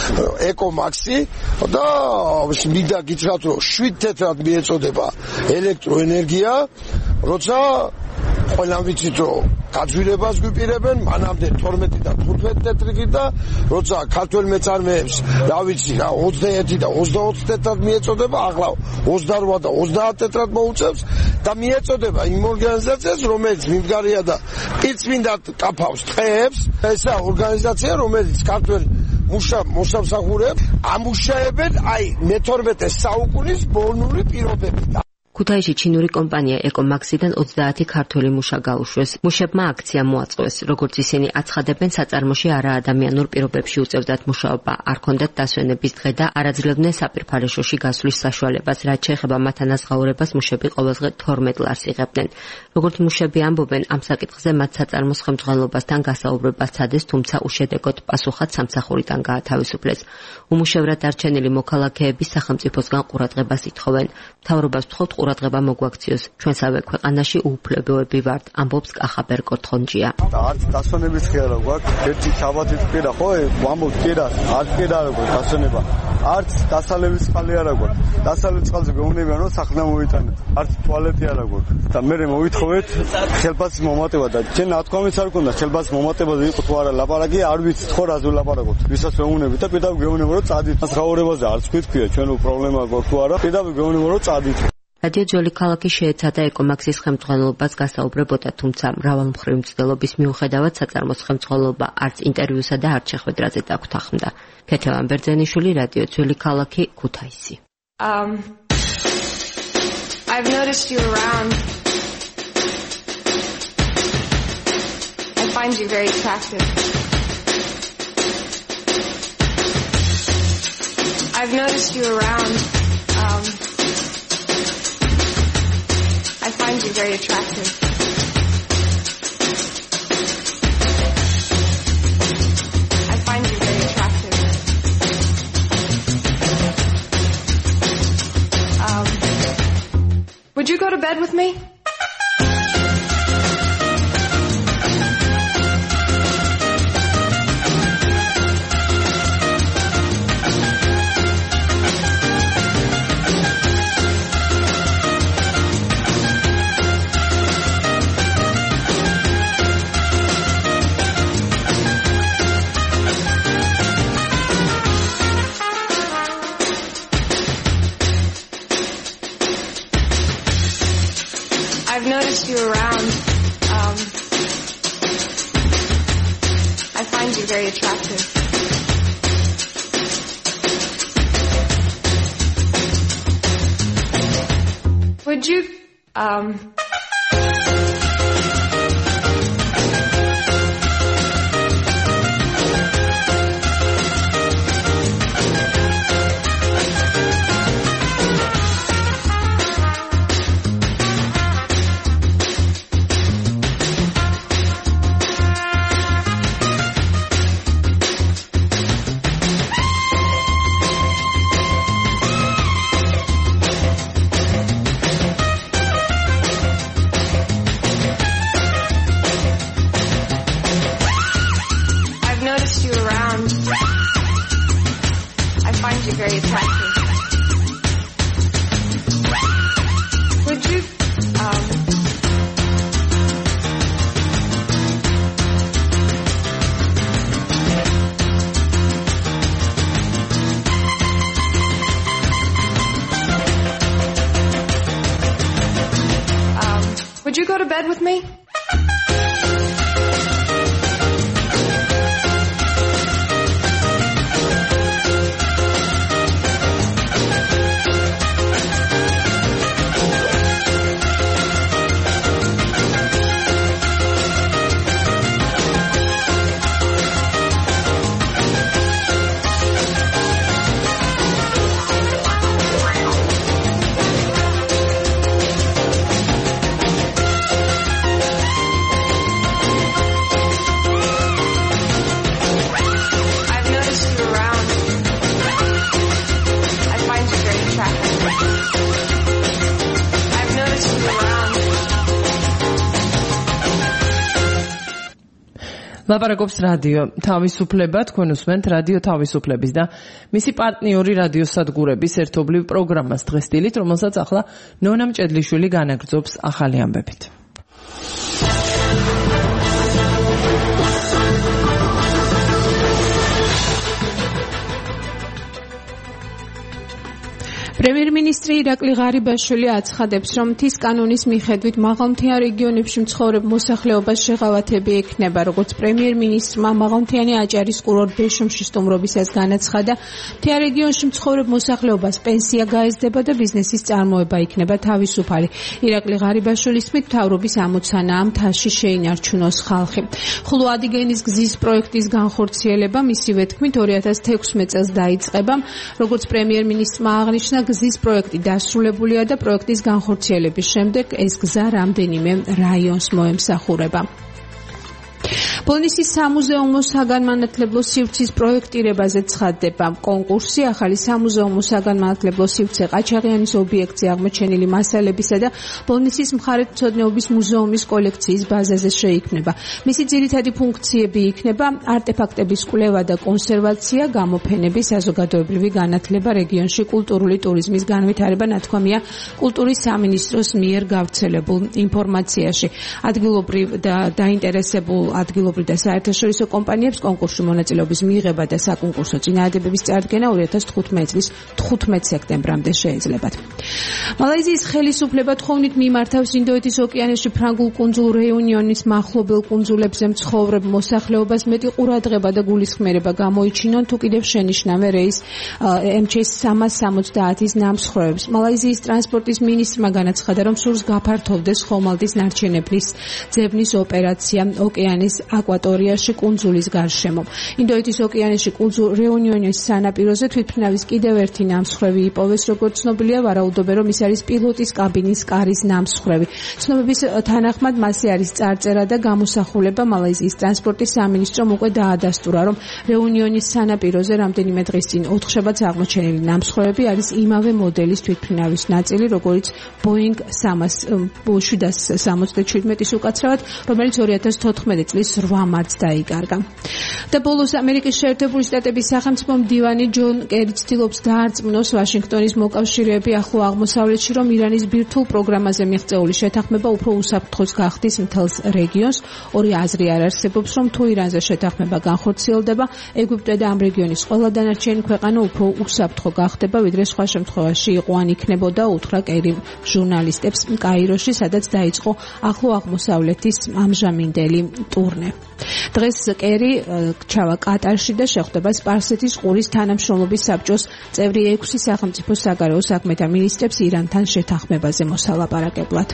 [SPEAKER 15] ეკომაქსი და მინდა გითხრათ, რომ შვიდ თეთრად მიეწოდება ელექტროენერგია, როცა ყველამ ვიცით, რომ გაძვირებას გვიპირებენ, მანამდე თორმეტი და თხუთმეტი თეთრი და როცა ქართველ მეწარმეებს, რა ვიცი, რა ოცდაერთი და ოცდაოთხ თეთრად მიეწოდება, ახლა ოცდარვა და ოცდაათ თეთრად მოუწევს და მიეწოდება იმ ორგანიზაციას, რომელიც მიმდგარია და პირწმინდად კაფავს ტყეებს. ესა ორგანიზაცია, რომელიც ქართველ მოსამსახურეებს ამუშავებენ აი მეთორმეტე საუკუნის ბოლნური პირობებით.
[SPEAKER 14] ქუთაისში ჩინური კომპანია ეკომაქსიდან ოცდაათი ქართველი მუშა გაუშვეს. მუშებმა აქცია მოაწყვეს. როგორც ისინი აცხადებენ, საწარმოში არაადამიანურ პირობებში უწევდათ მუშაობა, არ ჰქონდათ დასვენების დღე და არაძლევდნენ საპირფარეშოში გასვლის საშუალებას, რაც შეეხება მათ ანაზღაურებას, მუშები ყოველდღე თორმეტ ლარს იღებდნენ. როგორც მუშები ამბობენ, ამ საკითხზე მათ საწარმოს ხელმძღვანელობასთან გასაუბრება სცადეს, თუმცა უშედეგოდ პასუხად სამსახურიდან გაათავისუფლეს. უმუშევრად დარჩენილი მოქალაქეები სახელმწიფოსგან ყურადღებას ითხოვენ. მთავრობას ვთხოვთ ყურადღება მოგვაქციოს. ჩვენსავე ქვეყანაში უუფლებოები ვართ, ამბობს კახაბერ კოთხონჯია.
[SPEAKER 16] არც დასვენების ხე არა გვაქვს. ერთი შაბათით პირა ხო, ვამბობთ პირა, არც პირა არა გვაქვს დასვენება. არც დასალევის წყალი არა გვაქვს. დასალევის წყალზე გვეუბნებიან, რომ სახლდა მოიტანეთ. არც ტუალეტი არა გვაქვს. და მე მოვითხოვეთ ხელფასის მომატება და ჩვენ ნათქვამიც არ გქონდა ხელფასის მომატებაზე იყო თუ არა ლაპარაკი, არ ვიცით ხო რაზე ვლაპარაკობთ. ვისაც ვეუბნებით და პირდაპირ გვეუბნება, რომ წადით. ასღაურებაზე არც თქვია ჩვენ პრობლემა გვაქვს თუ არა, პირდაპირ გვეუბნება, რომ წადით.
[SPEAKER 14] რადიო ძველი ქალაქი შეეცადა ეკომაქსის ხელმძღვანელობას გასაუბრებოდა, თუმცა მრავალმხრივი მცდელობის მიუხედავად საწარმოს ხელმძღვანელობა არც ინტერვიუსა და არც შეხვედრაზე დაგვთანხმდა. ქეთევან ბერძენიშვილი, რადიო ძველი ქალაქი, ქუთაისი.
[SPEAKER 17] Um I've noticed you around. I find you very attractive. I've noticed you around. Um I find you very attractive. I find you very attractive. Um, would you go to bed with me? I've noticed you around. Um, I find you very attractive. Would you, um... very attractive. Would you, um... um, would you go to bed with me?
[SPEAKER 2] ლაპარაკობს რადიო თავისუფლება, თქვენ უსმენთ რადიო თავისუფლების და მისი პარტნიორი რადიოსადგურების ერთობლივ პროგრამას დღეს დილით, რომელსაც ახლა ნონა მჭედლიშვილი განაგრძობს ახალი ამბებით.
[SPEAKER 3] პრემიერ-მინისტრი ირაკლი ღარიბაშვილი აცხადებს, რომ მთის კანონის მიხედვით მაღალმთიან რეგიონებში მცხოვრებ მოსახლეობას შეღავათები ექნება, როგორც პრემიერ-მინისტრმა მაღალმთიანი აჭარის კურორტ ბეშუმში სტუმრობისას განაცხადა, მთიან რეგიონში მცხოვრებ მოსახლეობას პენსია გაეზდება და ბიზნესის წარმოება იქნება თავისუფალი. ირაკლი ღარიბაშვილის თქმით, მთავრობის ამოცანაა მთაში შეინარჩუნოს ხალხი. ხულო ადიგენის გზის პროექტის განხორციელება მისივე თქმით ორი ათას თექვსმეტ წელს დაიწყება, როგორც პრემიერ-მინისტრმა აღნიშნა, გზის პროექტი დასრულებულია და პროექტის განხორციელების შემდეგ ეს გზა რამდენიმე რაიონს მოემსახურება. ბოლნისის სამუზეუმო საგანმანათლებლო სივრცის პროექტირებაზე ცხადდება კონკურსი. ახალი სამუზეუმო საგანმანათლებლო სივრცე ყაჩაღიანის ობიექტზე აღმოჩენილი მასალებისა და ბოლნისის მხარეთმცოდნეობის მუზეუმის კოლექციის ბაზაზე შეიქმნება. მისი ძირითადი ფუნქციები იქნება არტეფაქტების კვლევა და კონსერვაცია, გამოფენები, საზოგადოებრივი განათლება, რეგიონში კულტურული ტურიზმის განვითარება, ნათქვამია კულტურის სამინისტროს მიერ გავრცელებულ ინფორმაციაში. ადგილობრივ და დაინტერესებულ ადგილობრივ და საერთაშორისო კომპანიებს კონკურსში მონაწილეობის მიღება და საკონკურსო წინააღმდეგობის წარდგენა ორი ათას თხუთმეტ წლის თხუთმეტ სექტემბრამდე შეეძლებათ. მალაიზიის ხელისუფლება თხოვნით მიმართავს ინდოეთის ოკეანეში ფრანგულ კუნძულ რეუნიონის მახლობელ კუნძულებზე მცხოვრებ მოსახლეობას მეტი ყურადღება და გულისხმერება გამოიჩინონ, თუ კიდევ შენიშნავე რეის ემ ჩ სამას სამოცდაათის ნამსხვრევებს. მალაიზიის ტრანსპორტის მინისტრმა განაცხადა, რომ სურს გაფართოვდეს ხომალდის ნარჩენებლის ძებნის ოპერაცია ოკეანის აკვატორიაში კუნძულის გარშემო. ინდოეთის ოკეანეში კუნძულ რეუნიონის სანაპიროზე თვითმფრინავის კიდევ ერთი ნამსხვრევი იპოვეს, როგორც ცნობილია, ვარაუდობენ, რომ ის არის პილოტის კაბინის კარის ნამსხვრევი. ცნობების თანახმად მასზე არის წარწერა და გამოსახულება. მალაიზიის ტრანსპორტის სამინისტრომ უკვე დაადასტურა, რომ რეუნიონის სანაპიროზე რამდენიმე დღის წინ ოთხშაბათს აღმოჩენილი ნამსხვრევები არის იმავე მოდელის თვითმფრინავის ნაწილი, როგორც ბოინგ შვიდას სამოცდაშვიდმეტის უკაცრავად, რომელიც ორი ათას თოთხმეტ წლის რვა მარტს დაიკარგა. და ბოლოს ამერიკის შეერთებული შტატების სახელმწიფო მდივანი ჯონ კერი ცდილობს დაარწმუნოს ვაშინგტონის მოკავშირეები ახლო აღმოსავლეთში, რომ ირანის ბირთვულ პროგრამაზე მიღწეული შეთანხმება უფრო უსაფრთხოს გახდის მთელს რეგიონს. ორი აზრი არ არსებობს, რომ თუ ირანზე შეთანხმება განხორციელდება, ეგვიპტე და ამ რეგიონის ყველა დანარჩენი ქვეყანა უფრო უსაფრთხო გახდება, ვიდრე სხვა შემთხვევაში იყო ან იქნებოდა, უთხრა კერი ჟურნალისტებს კაიროში, სადაც დაიწყო ახლო აღმოსავლეთის ამჟამინდელი ტურნე. დღეს კერი ჩავა კატარში და შეხვდება სპარსეთის ყურის თანამშრომლობის საბჭოს წევრი ექვსი სახელმწიფო საგარეო საქმეთა მინისტრებს ირანთან შეთანხმებაზე მოსალაპარაკებლად.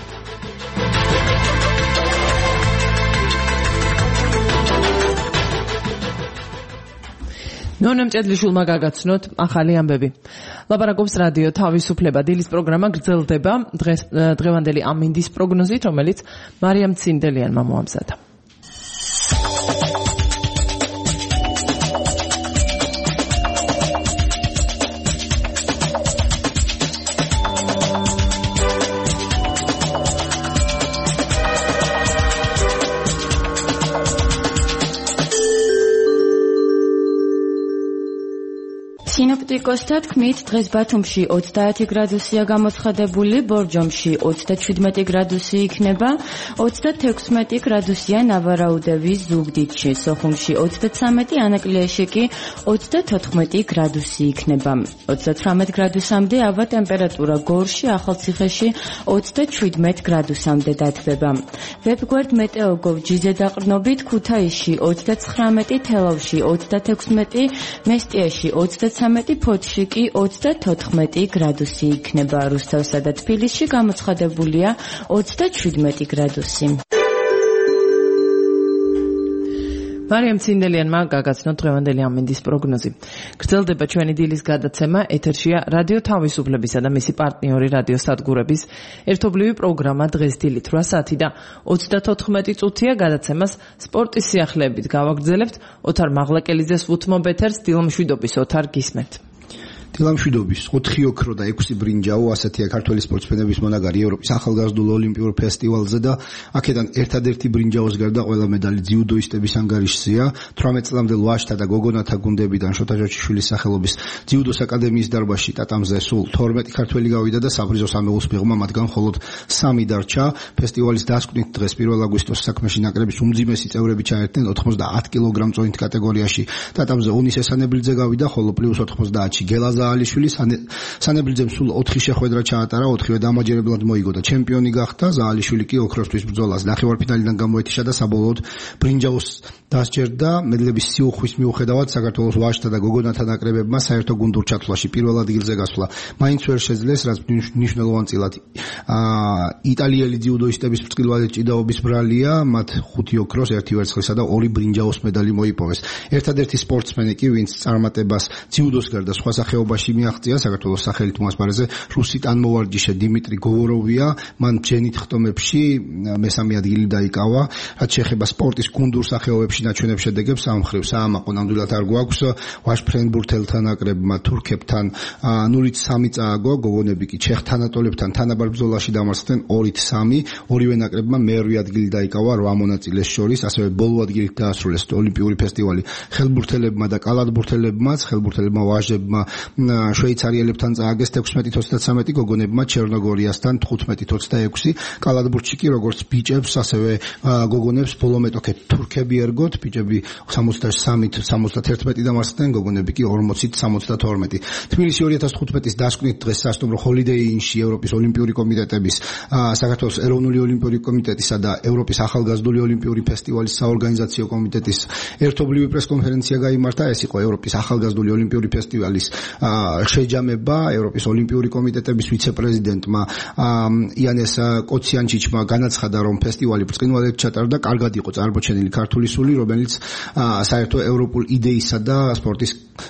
[SPEAKER 3] ნონა მჭედლიშვილმა გაგაცნოთ ახალი ამბები. ლაპარაკობს რადიო თავისუფლება. დილის პროგრამა გრძელდება დღეს დღევანდელი ამინდის პროგნოზით, რომელიც მარიამ ცინდელიანმა მოამზადა.
[SPEAKER 18] სინოპტიკოსთა თქმით, დღეს ბათუმში ოცდაათი გრადუსია გამოცხადებული, ბორჯომში ოცდაჩვიდმეტი გრადუსი იქნება, ოცდათექვსმეტი გრადუსია ნავარაუდევის ზუგდიდში, სოხუმში ოცდაცამეტი, ანაკლიაში კი ოცდათოთხმეტი გრადუსი იქნება. ოცდათვრამეტ გრადუსამდე ავა ტემპერატურა გორში, ახალციხეში ოცდაჩვიდმეტ გრადუსამდე დათბება. ვებგვერდ მეტეოგოვ.gz დაყრდნობით ქუთაისში ოცდაცხრამეტი, თელავში ოცდათექვსმეტი, მესტიაში ოცდაცამეტი, ფოთში კი ოცდათოთხმეტი გრადუსი იქნება. რუსთავსა და თბილისში გამოცხადებულია ოცდაჩვიდმეტი გრადუსი. მარიამ ცინდელიანმა გაგაცნოთ დღევანდელი ამინდის პროგნოზი. გრძელდება ჩვენი დილის გადაცემა, ეთერშია რადიო თავისუფლებისა და მისი პარტნიორი რადიოსადგურების ერთობლივი პროგრამა დღეს დილით რვა საათი და ოცდათოთხმეტი წუთია. გადაცემას სპორტის სიახლეებით გავაგრძელებთ. ოთარ მაღლაკელიძეს ვუთმობ ეთერს, დილმშვიდობის ოთარ გისმენთ.
[SPEAKER 19] დილამშვიდობის ოთხი ოქრო და ექვსი ბრინჯაო ასეთია ქართველი სპორტსმენების მონაგარი ევროპის ახალგაზრდულ ოლიმპიურ ფესტივალზე და აქედან ერთადერთი ბრინჯაოს გარდა ყველა медали ძიუდოისტების ანგარიშზეა. თვრამეტ წლამდე ვაჟთა და გოგონათა გუნდებიდან შოთა ჯოჯიშვილის სახელობის ძიუდოს აკადემიის დარბაზში ტატამზე სულ თორმეტი ქართველი გავიდა და საპრიზო სამეულს მიღმა მათგან მხოლოდ სამი დარჩა. ფესტივალის დასკვნით დღეს პირველ აგვისტოს საქმეში ნაკრების უმძიმესი წევრები ჩაერთნენ ოთხმოცდაათ კილოგრამ წონით კატეგორიაში. ტატამზე უნის ესანებლიძე გავიდა, ხოლო პლუს ოთხმოცდაათში გელაზა ალიშვილი. სანებლიძემ სულ ოთხი შეხვედრა ჩაატარა, ოთხივე დამაჯერებლად მოიგო და ჩემპიონი გახდა. ზაალიშვილი კი ოქროსთვის ბრძოლას ნახევარფინალიდან გამოეთიშა და საბოლოოდ ბრინჯაოს დასჯერდა. მედლების სიუხვის მიუხედავად საქართველოს ვაჟთა და გოგონათა ნაკრებებმა საერთო გუნდურ ჩათვლაში პირველ ადგილზე გასვლა მაინც ვერ შეძლეს, რაც მნიშვნელოვანწილად იტალიელი ძიუდოისტების ბრწყინვალე ჭიდაობის ბრალია. მათ ხუთი ოქროს, ერთი ვერცხლისა და ორი ბრინჯაოს медали მოიპოვეს. ერთადერთი სპორტსმენი კი, ვინც წარმატებას ძიუდოს გარდა სხვა სახეობაში მიაღწია საქართველოს სახელით უმასპარეზე რუსი ტანმოვარჯიშე დიმიტრი გოვოროვია. მან ბჯენით ხტომებში მესამე ადგილი დაიკავა. რაც შეეხება სპორტის გუნდურ სახეობებში ნაჩვენებ შედეგებს, ამ მხრივ საამაყო ნამდვილად არ გვაქვს. ვაჟ ფრენბურთელთა ნაკრებმა თურქებთან ნულით სამი წააგო, გოგონები კი ჩეხ თანატოლებთან თანაბარ ბრძოლაში დამარცხდნენ ორით სამი. ორივე ნაკრებმა მერვე ადგილი დაიკავა რვა მონაწილეს შორის, ასევე ბოლო ადგილით დაასრულეს ოლიმპიური ფესტივალი ხელბურთელებმა და კალათბურთელებმაც. ხელბურთელებმა ვაჟებმა შვეიცარიელებთან წააგეს ექვსმეტით ოცდათრამეტი, გოგონებმა ჩერნოგორიასთან თხუთმეტით ოცდაექვსი. კალათბურთში კი როგორც ბიჭებს, ასევე გოგონებს ბოლო მეტოქე თურქები ერგოთ. ბიჭები სამოცდასამით სამოცდაათერთმეტი დამარცხდნენ, გოგონები კი ორმოცით სამოცდათორმეტი. თბილისი ორი ათას თხუთმეტის დასკვნით დღეს სასტუმრო ჰოლიდეი ინში ევროპის ოლიმპიური კომიტეტების, საქართველოს ეროვნული ოლიმპიური კომიტეტისა და ევროპის ახალგაზრდული ოლიმპიური ფესტივალის საორგანიზაციო კომიტეტის ერთობლივი პრესკონფერენცია გაიმართა. ეს იყო ევროპის ახალგაზრდული ოლიმპიური ფესტივალის შეჯამება. ევროპის ოლიმპიური კომიტეტების ვიცე-პრეზიდენტმა იანეს კოციანჩიჩმა განაცხადა, რომ ფესტივალი ბრწყინვალედ ჩატარდა, კარგად იყო წარმოჩენილი ქართული სული, რომელიც საერთო ევროპულ იდეისა და სპორტის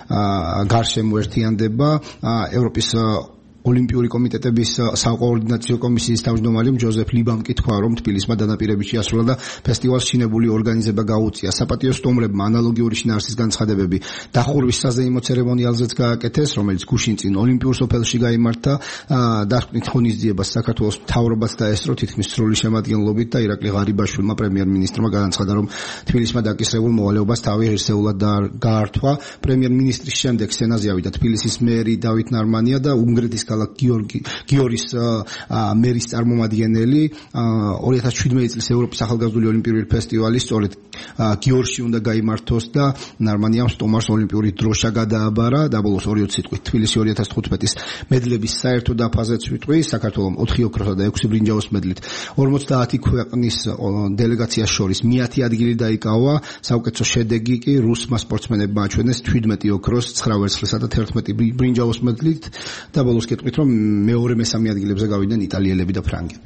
[SPEAKER 19] გარშემო ერთიანდება. ევროპის ოლიმპიური კომიტეტების საკოორდინაციო კომისიის თავმჯდომარე ჯოზეფ ლიბამ კი თქვა, რომ თბილისმა დანაპირებით შეასრულა და ფესტივალს ჩინებული ორგანიზება გაუწია. საპატიო სტუმრებმა ანალოგიური შინაარსის განცხადებები დახურვის საზეიმო ცერემონიალზეც გააკეთეს, რომელიც გუშინ წინ ოლიმპიურ სოფელში გაიმართა. დასკვნით ღონისძიებას საქართველოს მთავრობაც დაესწრო თითქმის სრული შემადგენლობით და ირაკლი ღარიბაშვილმა პრემიერ-მინისტრმა განაცხადა, რომ თბილისმა დაკისრებულ მოვალეობას თავი ღირსეულად გაართვა. პრემიერ-მინისტრის შემდეგ სცენაზე ავიდა თბილისის მერი დავით ნარმანია და უნგრეთის გიორგი გიორის მერის წარმომადგენელი. ორი ათას შვიდმეტი წლის ევროპის ახალგაზრდული ოლიმპიური ფესტივალი სწორედ გიორში უნდა გაიმართოს და ნარმანიამ სტუმარს ოლიმპიური დროშა გადააბარა. დაბოლოს ორი სიტყვით თბილისი ორი ათას თხუთმეტის მედლების საერთო დაფაზეც ვიტყვი. საქართველოს ოთხი ოქროსა და ექვსი ბრინჯაოს მედლით ორმოცდაათი ქვეყნის დელეგაციას შორის მეათე ადგილი დაიკავა. საუკეთესო შედეგი კი რუსმა სპორტსმენებმა აჩვენეს შვიდმეტი ოქროს, ცხრა ვერცხლისა და თერთმეტი ბრინჯაოს მედლით. დაბოლოს კეთყვით, რომ მეორე მესამე ადგილებზე გავიდნენ იტალიელები და ფრანგები.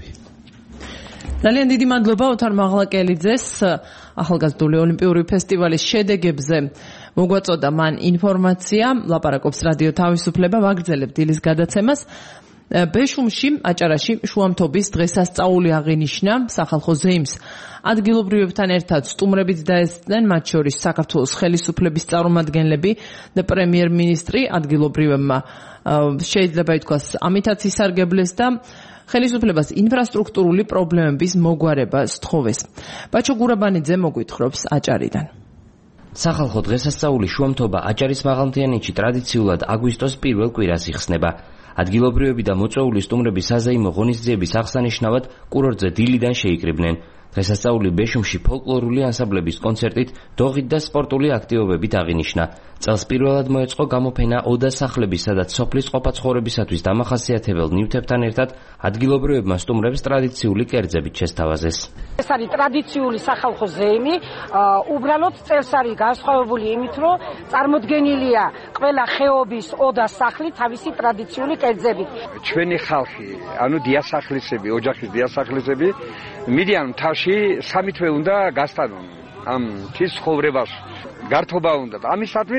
[SPEAKER 2] ძალიან დიდი მადლობა ოთარ მაღლაკელიძეს. ახალგაზრდული ოლიმპიური ფესტივალის შედეგებზე მოგვაწოდა მან ინფორმაცია. ლაპარაკობს რადიო თავისუფლება, ვაგრძელებთ დილის გადაცემას. ბეშუმში, აჭარაში შუამთობის დღესასწაული აღინიშნა. სახალხო ზეიმს ადგილობრივებთან ერთად სტუმრებით დაესწრნენ, მათ შორის საქართველოს ხელისუფლების წარმომადგენლები და პრემიერ-მინისტრი. ადგილობრივებმა შეიძლება ითქვას ამითაც ისარგებლეს და ხელისუფლებას ინფრასტრუქტურული პრობლემების მოგვარება სთხოვეს. ბაჩო გურაბანიძე მოგვითხრობს აჭარიდან.
[SPEAKER 20] სახალხო დღესასწაული შუამთობა აჭარის მაღალმთიანეთში ტრადიციულად აგვისტოს პირველ კვირას იხსნება. ადგილობრივები და მოწვეული სტუმრები საზეიმო ღონისძიების აღსანიშნავად კურორტზე დილიდან შეიკრიბნენ. დღესასწაული ბეშუმში ფოლკლორული ანსამბლების კონცერტით, დოღით და სპორტული აქტივობებით აღინიშნა. წელს პირველად მოეწყო გამოფენა ოდა სახლების, სადაც სოფლის ყოფა-ცხოვრებისათვის დამახასიათებელ ნივთებთან ერთად ადგილობრივებმა სტუმრებს ტრადიციული კერძებით შესთავაზეს.
[SPEAKER 21] ეს არის ტრადიციული სახალხო ზეიმი, უბრალოდ წელს არის განსხვავებული იმით, რომ წარმოდგენილია ყველა ხეობის ოდა სახლი თავისი ტრადიციული კერძებით.
[SPEAKER 22] ჩვენი ხალხი, ანუ დიასახლისები, ოჯახის დიასახლისები, მიდიან მთაში სამი თვე უნდა გასტანონ ამ თის ცხოვრებას. გართობა უნდა. ამისათვის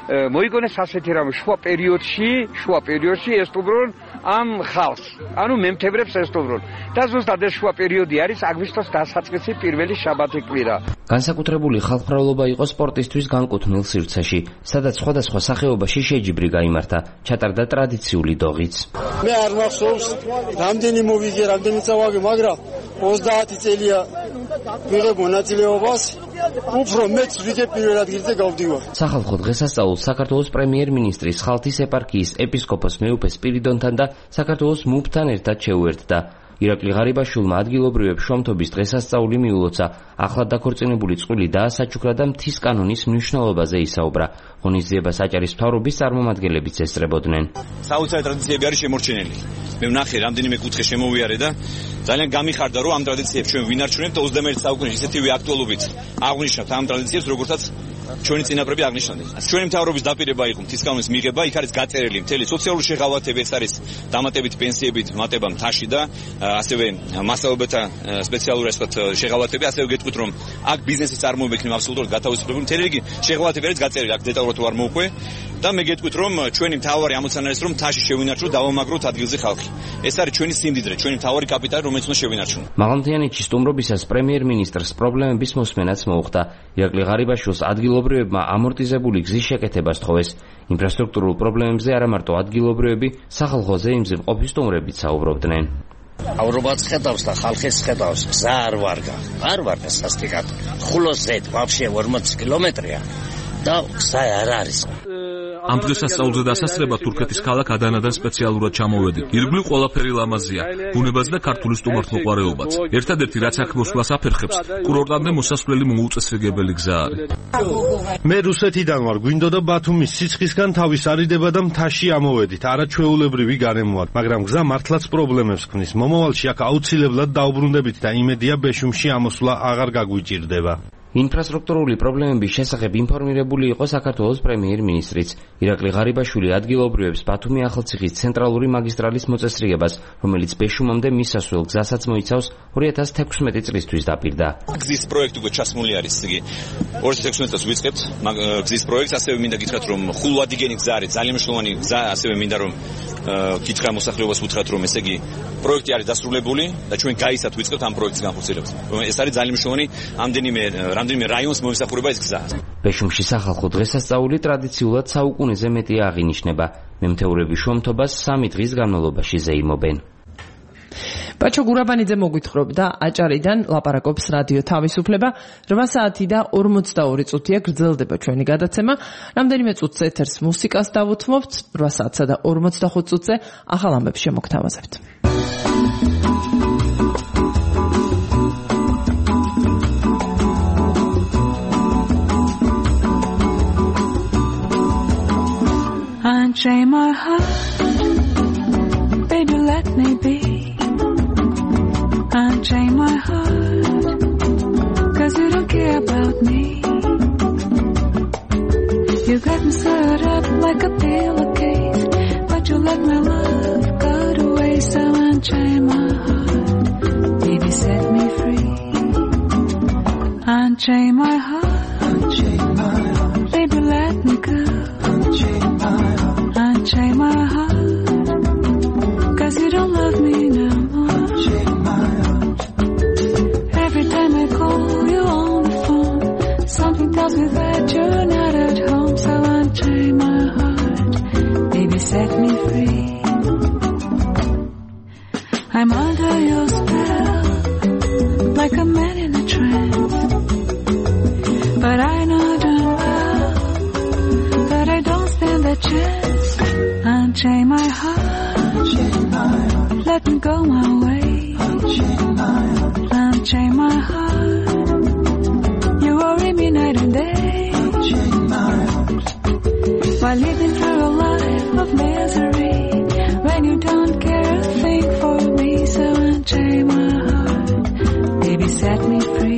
[SPEAKER 22] მოიგონეს ასეთი რამე შუა პერიოდში, შუა პერიოდში ესტუმრონ ამ ხალხს. ანუ მემთებრებს ესტუმრონ. და ზუსტად ეს შუა პერიოდი არის აგვისტოს დასაწყისი პირველი შაბათი კვირა.
[SPEAKER 20] განსაკუთრებული ხალხმრავლობა იყო სპორტისთვის განკუთვნილ სივრცეში, სადაც სხვადასხვა სახეობაში შეჯიბრი გაიმართა, ჩატარდა ტრადიციული დოღიც.
[SPEAKER 15] მე არ მახსოვს, რამდენი მოვიგე, რამდენი წავაგე, მაგრამ ოცდაათი წელია ვიღებ მონაწილეობას, უფრო მეც ვიგებ პირველ ადგილზე გავდივარ.
[SPEAKER 20] სახალხო დღესასწაულს საქართველოს პრემიერ-მინისტრის ხალთის ეპარქიის ეპისკოპოს მეუფე სპირიდონთან და საქართველოს მუფთან ერთად შეუერთდა. ირაკლი ღარიბაშვილმა ადგილობრივებს შუამთობის დღესასწაული მიულოცა, ახლად დაქორწინებული წყვილი დაასაჩუქრა და მთის კანონის მნიშვნელობაზე ისაუბრა. ღონისძიებას აჭარის მთავრობის წარმომადგენლებიც ესწრებოდნენ.
[SPEAKER 5] საოცარი ტრადიციები არის შემორჩენილი. მე ვნახე რამდენიმე კუთხე შემოვიარე და ძალიან გამიხარდა, რომ ამ ტრადიციებს ჩვენ ვინარჩუნებთ ოცდამეერთე საუკუნეში ისეთივე აქტუალობით აღვნიშნავთ ამ ტრადიციებს, როგორცაც ჩვენი წინაპრები აღნიშნავდნენ. ჩვენი მთავრობის დაპირება იყო მთის კანონის მიღება, იქ არის გაწერილი მთელი სოციალური შეღავათები, ეს არის დამატებით პენსიებით მატება მთაში და ასევე მასწავლებელთა სპეციალური ასე ვთქვათ შეღავათები, ასევე გეტყვით, რომ აქ ბიზნესის წარმოება იქნება აბსოლუტურად გათავისუფლებული. მთელი რიგი შეღავათები არის გაწერილი, აქ დეტალურად ვარ მოვყვე და მე გეტყვით, რომ ჩვენი მთავარი ამოცანა არის, რომ მთაში შევინარჩუნოთ, დავამაგროთ ადგილზე ხალხი. ეს არის ჩვენი სიმდიდრე, ჩვენი მთავარი კაპიტალი, რომელიც უნდა შევინარჩუნოთ.
[SPEAKER 20] მაღალმთიანეთში სტუმრობისას პრემიერ-მინისტრს პრობლემების მოსმენაც მოუხდა. ირაკლი ღარიბაშვილს ადგილობრივებმა ამორტიზებული გზის შეკეთება სთხოვეს. ინფრასტრუქტურულ პრობლემებზე არა მარტო ადგილობრივები, სახალხო ზეიმზიმყოფი სტუმრებიც საუბრობდნენ.
[SPEAKER 1] ავრობაც ხედავს და ხალხის ხედავს, გზა არ ვარგა. არ ვარგა სასტიკად. ხულოზეთ ვაფშე ორმოც კილომეტრია და გზა არ არის.
[SPEAKER 6] ამ დღესასწაულზე დასასწრება თურქეთის ქალაქ ადანადან სპეციალურად ჩამოვედით. ირგვლივ ყველაფერი ლამაზია, ბუნებაც და ქართული სტუმართმოყვარეობაც. ერთადერთი რაც აქ მოსვლას აფერხებს, კურორტამდე მოსასვლელი მოუწესრიგებელი გზა არის.
[SPEAKER 23] მე რუსეთიდან ვარ, გვინდოდა ბათუმის სიცხისგან თავის არიდება და მთაში ამოვედით. არაჩვეულებრივი გარემო აქვს, მაგრამ გზა მართლაც პრობლემებს ქმნის. მომავალში აქ აუცილებლად დაუბრუნდებით და იმედია ბეშუმში ამოსვლა აღარ გაგვიჭირდება.
[SPEAKER 20] ინფრასტრუქტურული პრობლემების შესახებ ინფორმირებული იყო საქართველოს პრემიერ-მინისტრიც. ირაკლი ღარიბაშვილი ადგილობრივებს ბათუმი ახალციხის ცენტრალური მაგისტრალის მოწესრიგებას, რომელიც ბეშუმამდე მისასვლელ გზასაც მოიცავს, ორი ათას თექვსმეტი წლისთვის დაპირდა.
[SPEAKER 5] გზის პროექტი უკვე ჩასმული არის, იგი ორი ათას თექვსმეტი წელს ვიწყებთ გზის პროექტს, ასევე მინდა გითხრათ, რომ ხულვადიგენი გზა არის, ძალიან მნიშვნელოვანი გზა, ასევე მინდა რომ კითხვა მოსახლეობას უთხრათ, რომ ესე იგი პროექტი არის დასრულებული და ჩვენ გაისად ვიწყებთ ამ პროექტის განხორციელებას. ეს არის ძალიან მნიშვნელოვანი ამდენიმე რამდენიმე რაიონს მოისახურება ეს გზა.
[SPEAKER 20] ბეშუმში სახალხო დღესასწაული ტრადიციულად საუკუნეზე მეტია აღინიშნება. მემთეურები შუამთობას სამი დღის განმავლობაში ზეიმობენ.
[SPEAKER 2] ბაჩო გურაბანიძე მოგვითხრობდა აჭარიდან ლაპარაკობს რადიო თავისუფლება. რვა საათი და ორმოცდაორი წუთია გრძელდება ჩვენი გადაცემა. რამდენიმე წუთს ეთერს მუსიკას დავუთმობთ, რვა საათსა და ორმოცდახუთ წუთზე ახალ ამბებს შემოგთავაზებთ.
[SPEAKER 24] Unchain my heart, baby, let me be. Unchain my heart, cause you don't care about me. You got me stirred up like a pillowcase, but you let my love go to waste. So unchain my heart, baby, set me free. Unchain my heart, unchain my heart, baby, let me go. Unchain my heart, unchain my heart, cause you don't love me no more. Unchain my heart. Every time I call you on the phone, something tells me that you're not at home. So unchain my heart, baby, set me free. I'm under your spell, like a man in a trance. But I know darn well that I don't stand a chance. Unchain my heart, unchain my heart, let me go my way. Unchain my heart, unchain my heart, you worry me night and day. Unchain my heart, while living through a life of misery, when you don't care a thing for me. So unchain my heart, baby, set me free.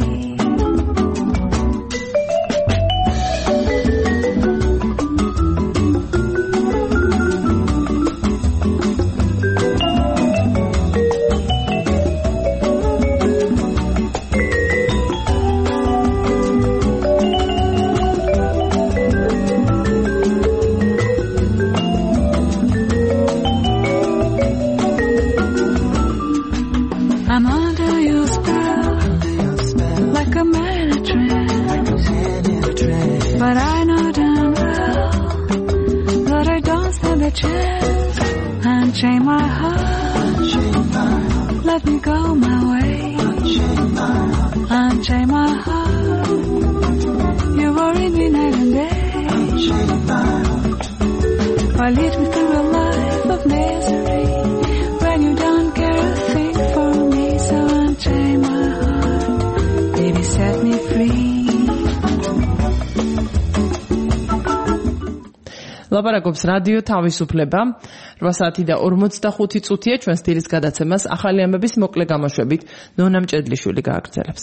[SPEAKER 24] a chance. Unchain my heart. Let me go my way. Unchain my heart. You worry me night and day. Or lead me through a life of misery when you don't care a thing for me. So unchain my heart, baby, set me free.
[SPEAKER 2] ლაპარაკობს რადიო თავისუფლება. რვა საათი და ორმოცდახუთი წუთია ჩვენს დილის გადაცემას ახალი ამბების მოკლე გამოშვებით ნონა მჭედლიშვილი გააგრძელებს.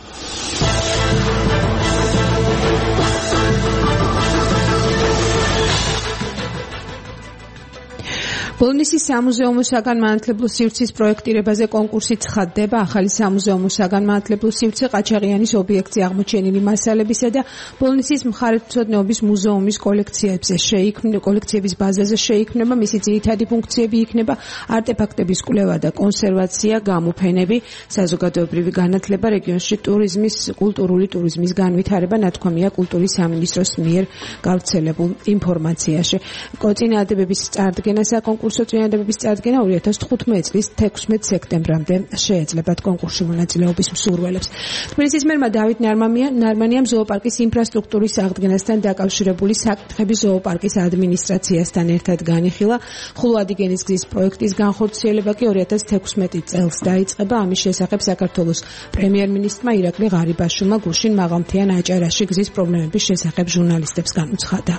[SPEAKER 3] ბოლნისის სამუზეუმო საგანმანათლებლო სივრცის პროექტირებაზე კონკურსი ცხადდება. ახალი სამუზეუმო საგანმანათლებლო სივრცე ყაჩაღიანის ობიექტზე აღმოჩენილი მასალებისა და ბოლნისის მხარეთმცოდნეობის მუზეუმის კოლექციებზე შეიქმნება, კოლექციების ბაზაზე შეიქმნება. მისი ძირითადი ფუნქციები იქნება არტეფაქტების კვლევა და კონსერვაცია, გამოფენები, საზოგადოებრივი განათლება, რეგიონში ტურიზმის, კულტურული ტურიზმის განვითარება, ნათქვამია კულტურის სამინისტროს მიერ გავრცელებულ ინფორმაციაში. წინააღმდეგობის წარდგენა საკონკურსო წინააღმდეგობის წარდგენა ორი ათას თხუთმეტი წლის თექვსმეტ სექტემბრამდე შეეძლებათ კონკურსში მონაწილეობის მსურველებს. თბილისის მერმა დავით ნარმანიამ ზოოპარკის ინფრასტრუქტურის აღდგენასთან დაკავშირებული საკითხები ზოოპარკის ადმინისტრაციასთან ერთად განიხილა. ხულვადიგენის გზის პროექტის განხორციელება კი ორი ათას თექვსმეტი წელს დაიწყება. ამის შესახებ საქართველოს პრემიერ-მინისტრმა ირაკლი ღარიბაშვილმა გუშინ მაღალმთიან აჭარაში გზის პრობლემების შესახებ ჟურნალისტებს განუცხადა.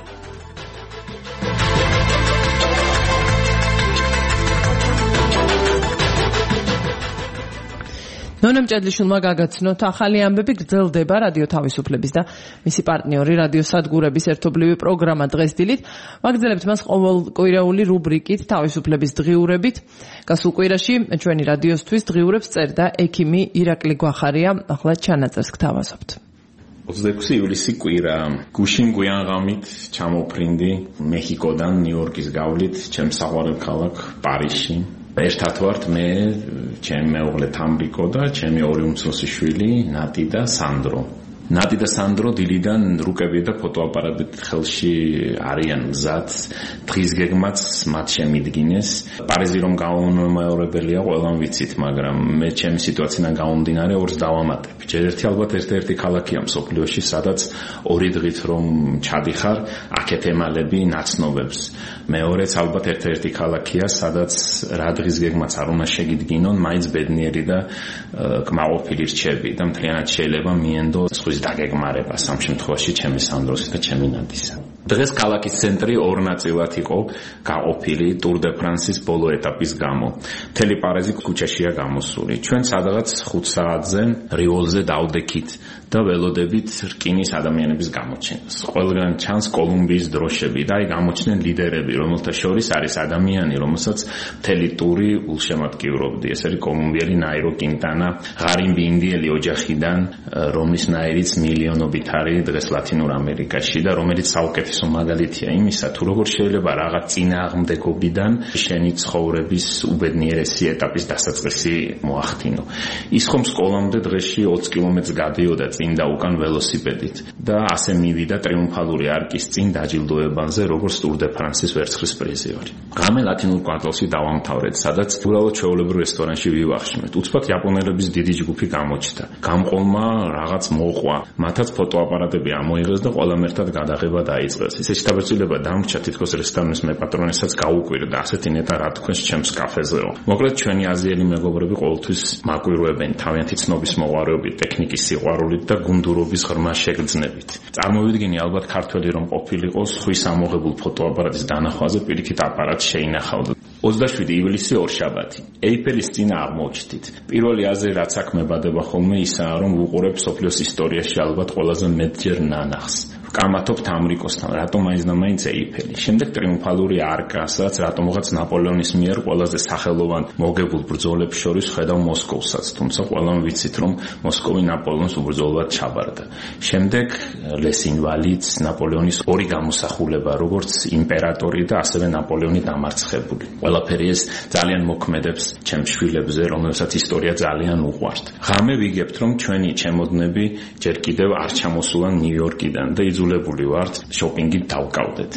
[SPEAKER 3] ნონა მჭედლიშვილმა გაგაცნოთ ახალი ამბები გრძელდება რადიო თავისუფლების და მისი პარტნიორი რადიო სადგურების ერთობლივი პროგრამა დღეს დილით. ვაგრძელებთ მას ყოველკვირეული რუბრიკით თავისუფლების დღიურებით. გასულ კვირაში ჩვენი რადიოსთვის დღიურებს წერდა ექიმი ირაკლი გვახარია. ახლა ჩანაწერს გთავაზობთ.
[SPEAKER 4] ოცდაექვსი ივლისი კვირა. გუშინ გვიანღამით ჩამოფრინდი მექიკოდან ნიუ-იორკის გავლით ჩემს საყვარელ ქალაქ პარიზში. ერთად ვართ მე, ჩემი მეუღლე თამრიკო და ჩემი ორი უმცროსი შვილი ნატი და სანდრო. ნატი და სანდრო დილიდან რუკები და ფოტოაპარატით ხელში არიან მზად, დღის გეგმაც მათ შემიდგინეს. პარიზი რომ გაუნმეორებელია ყველამ ვიცით, მაგრამ მე ჩემი სიტუაციიდან გამომდინარე ორს დავამატებ. ჯერ ერთი ალბათ ერთ-ერთი ქალაქია მსოფლიოში, სადაც ორი დღით რომ ჩადიხარ, აქეთ ემალები ნაცნობებს. მეორეც ალბათ ერთ-ერთი ქალაქია, სადაც რა დღის გეგმაც არ უნდა შეგიდგინონ, მაინც ბედნიერი და კმაყოფილი რჩები და მთლიანად შეიძლება მიენდო ზღვის დაგეგმარება სამ შემთხვევაში ჩემი სანდროსი და ჩემი ნადისა. დღეს ქალაქის ცენტრი ორ ნაწილად იყო გაყოფილი ტურ დე ფრანსის ბოლო ეტაპის გამო. მთელი პარიზი ქუჩაშია გამოსული. ჩვენ სადღაც ხუთ საათზე რივოლზე დავდექით და ველოდებით რკინის ადამიანების გამოჩენას. ყველგან ჩანს კოლუმბიის დროშები და აი გამოჩნდნენ ლიდერები, რომელთა შორის არის ადამიანი, რომელსაც მთელი ტური ულშემატკივრობდი. ეს არის კოლუმბიელი ნაირო კინტანა, ღარიბი ინდიელი ოჯახიდან, რომლის ნაირიც მილიონობით არის დღეს ლათინურ ამერიკაში და რომელიც საუკეთესო მაგალითია იმისა, თუ როგორ შეიძლება რაღაც წინააღმდეგობიდან შენი ცხოვრების უბედნიერესი ეტაპის დასაწყისი მოახდინო. ის ხომ სკოლამდე დღეში ოცი კილომეტრს გადიოდა წინ და უკან ველოსიპედით და ასე მივიდა ტრიუმფალური არკის წინ დაჯილდოებაზე, როგორც ტურ დე ფრანსის ვერცხლის პრიზიორი. ღამე ლათინურ კვარტალში დავამთავრეთ, სადაც უბრალოდ ჩვეულებრივ რესტორანში ვივახშმეთ. უცბად იაპონელების დიდი ჯგუფი გამოჩნდა. გამყოლმა რაღაც მოყვა, მათაც ფოტოაპარატები ამოიღეს და ყველამ ერთად გადაღება დაიწყეს. ისეთი დაბეჭდილება დამრჩა, თითქოს რესტორნის მეპატრონესაც გაუკვირდა, ასეთი ნეტა რა თქვენს ჩემს კაფეზეო. მოკლედ ჩვენი აზიელი მეგობრები ყოველთვის მაკვირვებენ თავიანთი ცნობის მოყვარეობით, ტექნიკის სიყვარულით და გუნდურობის ღრმა შეგრძნებით. წარმოვიდგინე ალბათ ქართველი რომ ყოფილიყო ზღვის ამოღებულ ფოტოაპარატის დანახვაზე პირიქით აპარატს შეინახავდა. ოცდაშვიდი ივლისი ორშაბათი. ეიფელის წინ აღმოჩნდით. პირველი აზრი რაც აქ მებადება ხოლმე ისაა, რომ ვუყურებ სოფლიოს ისტორიაში ალბათ ყველაზე მეტჯერ ნანახს. ვკამათობთ ამრიკოსთან, რატომ მაინც და მაინც ეიფელი. შემდეგ ტრიუმფალური არკა, სადაც რატომღაც ნაპოლეონის მიერ ყველაზე სახელოვან მოგებულ ბრძოლებს შორის ხედავ მოსკოვსაც, თუმცა ყველამ ვიცით, რომ მოსკოვი ნაპოლეონს უბრძოლად ჩაბარდა. შემდეგ ლესინვალიც, ნაპოლეონის ორი გამოსახულება, როგორც იმპერატორი და ასევე ნაპოლეონი დამარცხებული. ყველაფერი ეს ძალიან მოქმედებს ჩემს შვილებზე, რომელსაც ისტორია ძალიან უყვართ. ღამე ვიგებთ, რომ ჩვენი ჩემოდნები ჯერ კიდევ არ ჩამოსულან ნიუ-იორკიდან და იძულებული ვართ შოპინგით დავკავდეთ.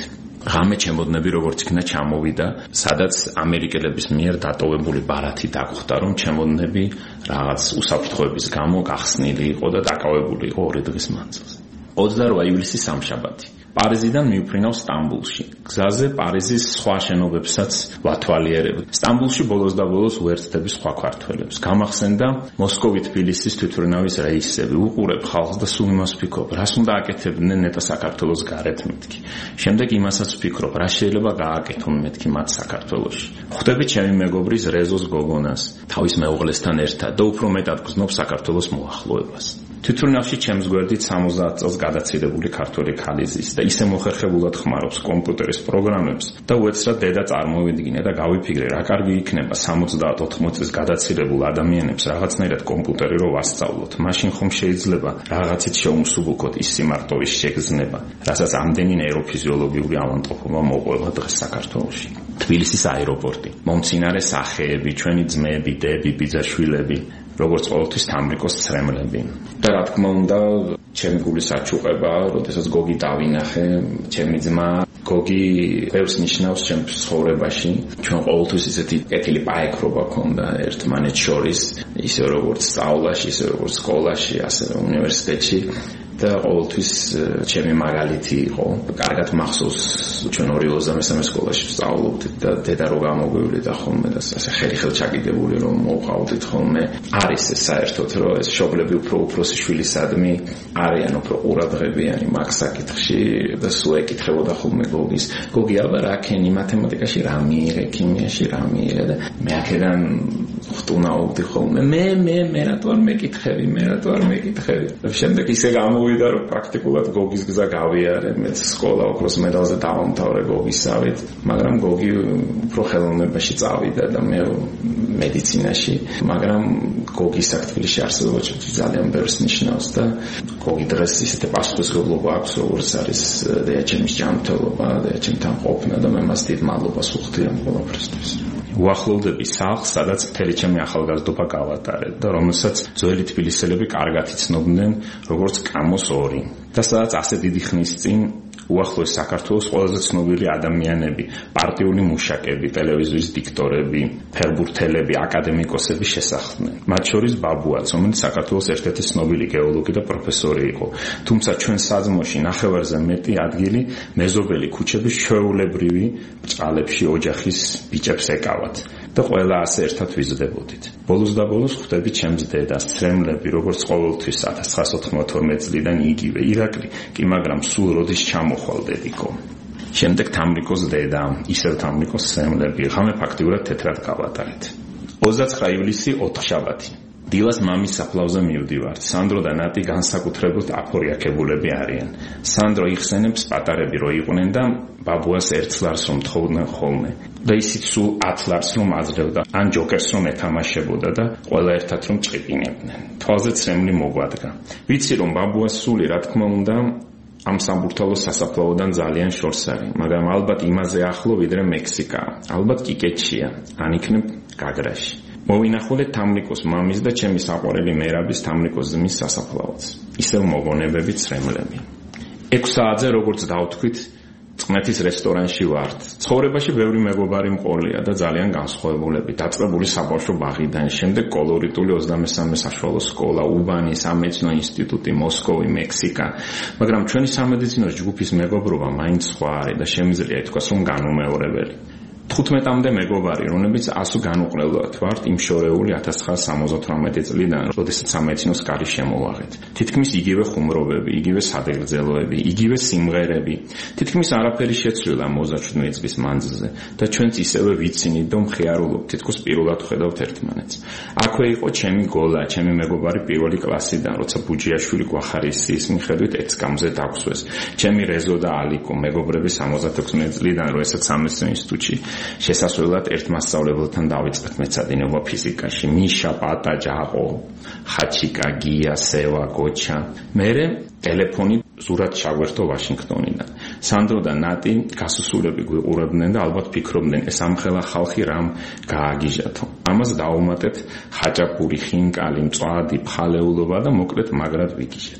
[SPEAKER 4] ღამე ჩემოდნები როგორც იქნა ჩამოვიდა, სადაც ამერიკელების მიერ დატოვებული ბარათი დაგვხდა, რომ ჩემოდნები რაღაც უსაფრთხოების გამო გახსნილი იყო და დაკავებული იყო ორი დღის მანძილზე. ოცდაორი ივლისის სამშაბათი. პარიზიდან მივფრინავ სტამბულში. გზაზე პარიზის სხვა შენობებსაც ვათვალიერებ. სტამბულში ბოლოს და ბოლოს უერთდები სხვა ქართველებს. გამახსენდა მოსკოვი თბილისის თვითმფრინავის რეისები. უყურებ ხალხს და სულ იმას ვფიქრობ, რას უნდა აკეთებდნენ ნეტა საქართველოს გარეთ მეთქი. შემდეგ იმასაც ვფიქრობ, რა შეიძლება გააკეთონ მეთქი მათ საქართველოში. ხვდები ჩემი მეგობრის რეზოს გოგონას, თავის მეუღლესთან ერთად და უფრო მეტად გრძნობ საქართველოს მოახლოებას. თვითმფრინავში ჩემს გვერდით სამოცდაათ წელს გადაცილებული ქართველი ქალი ზის და ისე მოხერხებულად ხმარობს კომპიუტერის პროგრამებს და უეცრად დედა წარმოვიდგინე და გავიფიქრე, რა კარგი იქნება სამოცდაათ ოთხმოცი წელს გადაცილებულ ადამიანებს რაღაცნაირად კომპიუტერი რო ვასწავლოთ. მაშინ ხომ შეიძლება რაღაცით შეუმსუბუქოთ ის სიმარტოვის შეგრძნება, რასაც ამდენი ნეიროფიზიოლოგიური ავადმყოფობა მოყვება დღეს საქართველოში. თბილისის აეროპორტი, მომცინარე სახეები, ჩვენი ძმები, დები, ბიძაშვილები, როგორც ყოველთვის თამრიკოს ცრემლები. და რა თქმა უნდა, ჩემი გულის აჩუყება, როდესაც გოგი დავინახე, ჩემი ძმა გოგი ბევრს ნიშნავს ჩემს ცხოვრებაში. ჩვენ ყოველთვის ისეთი კეთილი პაექრობა ქონდა ერთმანეთს შორის, ისე როგორც სწავლაში, ისე როგორც სკოლაში, ასევე უნივერსიტეტში. და ყოველთვის ჩემი მაგალითი იყო. კარგად მახსოვს, ჩვენ ორი ოცდამესამე სკოლაში ვსწავლობდით და დედა რო გამოგვივლიდა ხოლმე და ასე ხელი-ხელ ჩაგიდებული რომ მოვყავდით ხოლმე. არის ეს საერთოდ რომ ეს შობლები უფრო უფროსი შვილისადმი არიან უფრო ყურადღებიანი მაგ საკითხში და სულ ეკითხებოდა ხოლმე გოგის. გოგი აბა რა ქენი მათემატიკაში რა მიიღე, ქიმიაში რა მიიღე და მე აქედან ხტუნაობდი ხოლმე. მე მე მე რატო არ მეკითხები, მე რატო არ მეკითხები. შემდეგ ისე გამოვიდა რომ პრაქტიკულად გოგის გზა გავიარე, მეც სკოლა ოქროს მედალზე დავამთავრე გოგისავით, მაგრამ გოგი უფრო ხელოვნებაში წავიდა და მე მედიცინაში, მაგრამ გოგის საქართველოში არსებობა ძალიან ბევრს ნიშნავს და გოგი დღეს ისეთი პასუხისმგებლობა აქვს, როგორც არის დეაჩემის ჯანმრთელობა, დეაჩემთან ყოფნა და მე მას დიდ მადლობას ვუხდი ამ ყველაფრისთვის. უახლოვდები სახლს, სადაც მთელი ჩემი ახალგაზრდობა გავატარე და რომელსაც ძველი თბილისელები კარგად იცნობდნენ როგორც კამოს ორი და სადაც ასე დიდი ხნის წინ უახლოეს საქართველოს ყველაზე ცნობილი ადამიანები, პარტიული მუშაკები, ტელევიზიის დიქტორები, ფერბურთელები, აკადემიკოსები შესახლდნენ. მათ შორის ბაბუაც, რომელიც საქართველოს ერთ-ერთი ცნობილი გეოლოგი და პროფესორი იყო. თუმცა ჩვენ საძმოში ნახევარზე მეტი ადგილი მეზობელი ქუჩების ჩვეულებრივი ბრჭყალებში ოჯახის ბიჭებს ეკავათ. და ყველა ასე ერთად ვიზრდებოდით. ბოლოს და ბოლოს ხვდები ჩემს დედას, ცრემლები, როგორც ყოველთვის ათას ცხრაასა ოთხმოცდაოთხ წლიდან იგივე, ირაკლი, კი მაგრამ სულ როდის ჩამოხვალ დედიკო. შემდეგ თამრიკოს დედა, ისევ თამრიკოს ცრემლები, ღამე ფაქტიურად თეთრად გავატარეთ. ოცდაცხრა ივლისი ოთხშაბათი. დილას მამის საფლავზე მივდივართ. სანდრო და ნატი განსაკუთრებულად აფორიაქებულები არიან. სანდრო იხსენებს პატარები რო იყვნენ და ბაბუას ერთ ლარს რომ თხოვდნენ ხოლმე. და ისიც სულ ათ ლარს რომ აძლევდა, ან ჯოკერს რომ ეთამაშებოდა და ყველა ერთად რომ ჭყიპინებდნენ. თვალზე ცრემლი მოგვადგა. ვიცი რომ ბაბუას სული რა თქმა უნდა ამ სამბურთალოს სასაფლაოდან ძალიან შორს არის, მაგრამ ალბათ იმაზე ახლო ვიდრე მექსიკა. ალბათ კიკეთშია, ან იქნებ გაგრაში. მოვინახულეთ თამრიკოს მამის და ჩემი საყვარელი მერაბის თამრიკოს ძმის სასაფლაოც. ისევ მოგონებები ცრემლები. ექვს საათზე როგორც დავთქვით, წყნეთის რესტორანში ვართ. ცხოვრებაში ბევრი მეგობარი მყოლია და ძალიან განსხვავებულები. დაწყებული საბავშვო ბაღიდან, შემდეგ კოლორიტული ოცდამესამე საშუალო სკოლა, უბანი, სამედიცინო ინსტიტუტი, მოსკოვი, მექსიკა. მაგრამ ჩვენი სამედიცინოს ჯგუფის მეგობრობა მაინც სხვა არის და შემიძლია ითქვას, რომ განუმეორებელი. თხუთმეტამდე მეგობარი, რომლებიც ასო განუყრელად ვართ იმშორეული ათას ცხრაასა სამოცდათვრამეტი წლიდან, როდესაც სამედიცინოს კარი შემოვაღეთ. თითქმის იგივე ხუმრობები, იგივე სადღეგრძელოები, იგივე სიმღერები. თითქმის არაფერი შეცვლილა მოცდაშვიდმეტი წლის მანძილზე და ჩვენც ისევე ვიცინით და მხიარულობთ, თითქოს პირველად ხედავთ ერთმანეთს. აქვე იყო ჩემი გოლა, ჩემი მეგობარი პირველი კლასიდან, როცა ბუჯიაშვილი გვახარისის მიხედვით ეცკამზე დაგვსვეს. ჩემი რეზო და ალიკო მეგობრები სამოცდათექვსმეტი წლიდან, როდესაც სამედიცინო ინსტიტუტში შესასვლელად ერთ მასწავლებელთან დავიწყეთ მეცადინეობა ფიზიკაში. მიშა, პატა, ჯაყო, ხაჩიკა, გია, სევა, გოჩა. მერე ტელეფონი ზურად ჩაგვერთო ვაშინგტონიდან. სანდრო და ნატი გასუსულები გვიყურებდნენ და ალბათ ფიქრობდნენ, ეს ამხელა ხალხი რამ გააგიჟათო. ამას დავუმატეთ ხაჭაპური, ხინკალი, მწვადი, ფხალეულობა და მოკლედ მაგრად ვიგიჟეთ.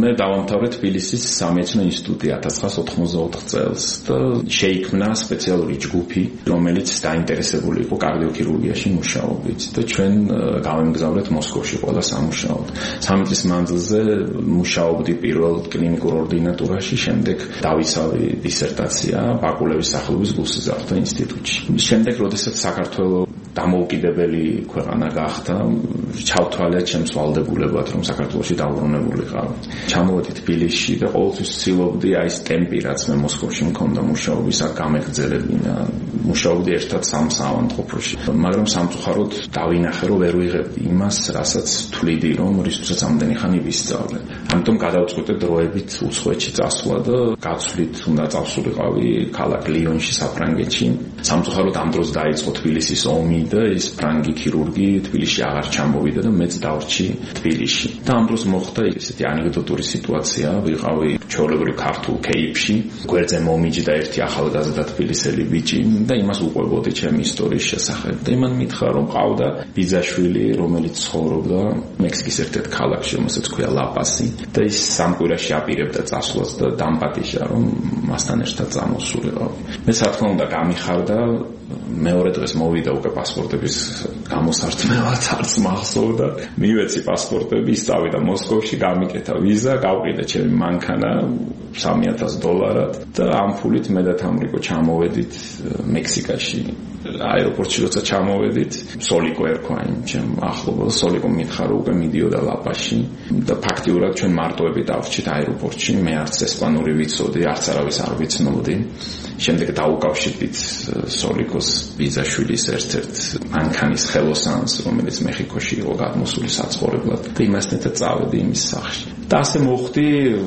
[SPEAKER 4] მე დავამთავრე თბილისის სამეცნიერო ინსტიტუტი ათას ცხრაასი ოთხმოცდაოთხ წელს და შეიქმნა სპეციალური ჯგუფი, რომელიც დაინტერესებული იყო კარდიოქირურგიაში მუშაობით და ჩვენ გავემგზავრეთ მოსკოვში ყველა სამუშაოდ. სამი წლის მანძილზე მუშაობდი პირველ კლინიკურ ორდინატურაში, შემდეგ დავიცავი დისერტაცია ბაკულევის სახელობის გულსიზარდო ინსტიტუტში. შემდეგ, როდესაც საქართველოს დამოუკიდებელი ქვეყანა გახდა, ჩავთვალე ჩემს ვალდებულებად, რომ საქართველოში დაუბრუნებულიყავი. ჩამოვედი თბილისში და ყოველთვის ვცდილობდი აი ეს ტემპი, რაც მე მოსკოვში მქონდა მუშაობის, აქ გამეგრძელებინა. მუშაობდი ერთად სამ საავადმყოფოში, მაგრამ სამწუხაროდ დავინახე, რომ ვერ ვიღებდი იმას, რასაც თვლიდი, რომ რისთვისაც ამდენი ხანი ვისწავლე. ამიტომ გადავწყვიტე დროებით უცხოეთში წასვლა და გაცვლით უნდა წავსულიყავი ქალაქ ლიონში, საფრანგეთში. სამწუხაროდ ამ დროს დაიწყო თბილისის ომი და ეს ფრანგი ქირურგი თბილისში აღარ ჩამოვიდა და მეც დავრჩი თბილისში. და ამ დროს მოხდა ესეთი ანეკდოტური სიტუაცია, ვიყავი ჩვეულებრივ ქართულ კეიფში, გვერდზე მომიჯდა ერთი ახალგაზრდა თბილისელი ბიჭი და იმას უყვებოდი ჩემი ისტორიის შესახებ. და იმან მითხრა, რომ ყავდა ბიძაშვილი, რომელიც ცხოვრობდა მექსიკის ერთ-ერთ ქალაქში, რომელსაც ქვია ლა-პასი, და ის სამ კვირაში აპირებდა წასვლას და დამპატიჟა, რომ მასთან ერთად წამოსულიყავი. მე რა თქმა უნდა გამიხარდა, მეორე დღეს მოვიდა უკვე პასპორტების გამოსართმევად, არც მახსოვდა. მივეცი პასპორტები, ისწავიდა მოსკოვში, გამიკეთა ვიზა, გავყიდა ჩემი მანქანა სამი ათასი დოლარად და ამ ფულით მე და თამრიკო ჩამოვედით მექსიკაში. აეროპორტში როცა ჩამოვედით, სოლიკო ერქვა იმ ჩემ ახლობელს, სოლიკო მითხრა, რომ უკვე მიდიოდა ლა-პასში და ფაქტიურად ჩვენ მარტოები დავრჩით აეროპორტში, მე არც ესპანური ვიცოდი, არც არავის არ ვიცნობდი. შემდეგ დაუკავშირდით სოლიკოს ბიძაშვილის ერთ-ერთ მანქანის ხელოსანს, რომელიც მეხიკოში იყო გადმოსული საცხოვრებლად და იმასთან ერთად წავედი იმის სახლში. და ასე მოხდი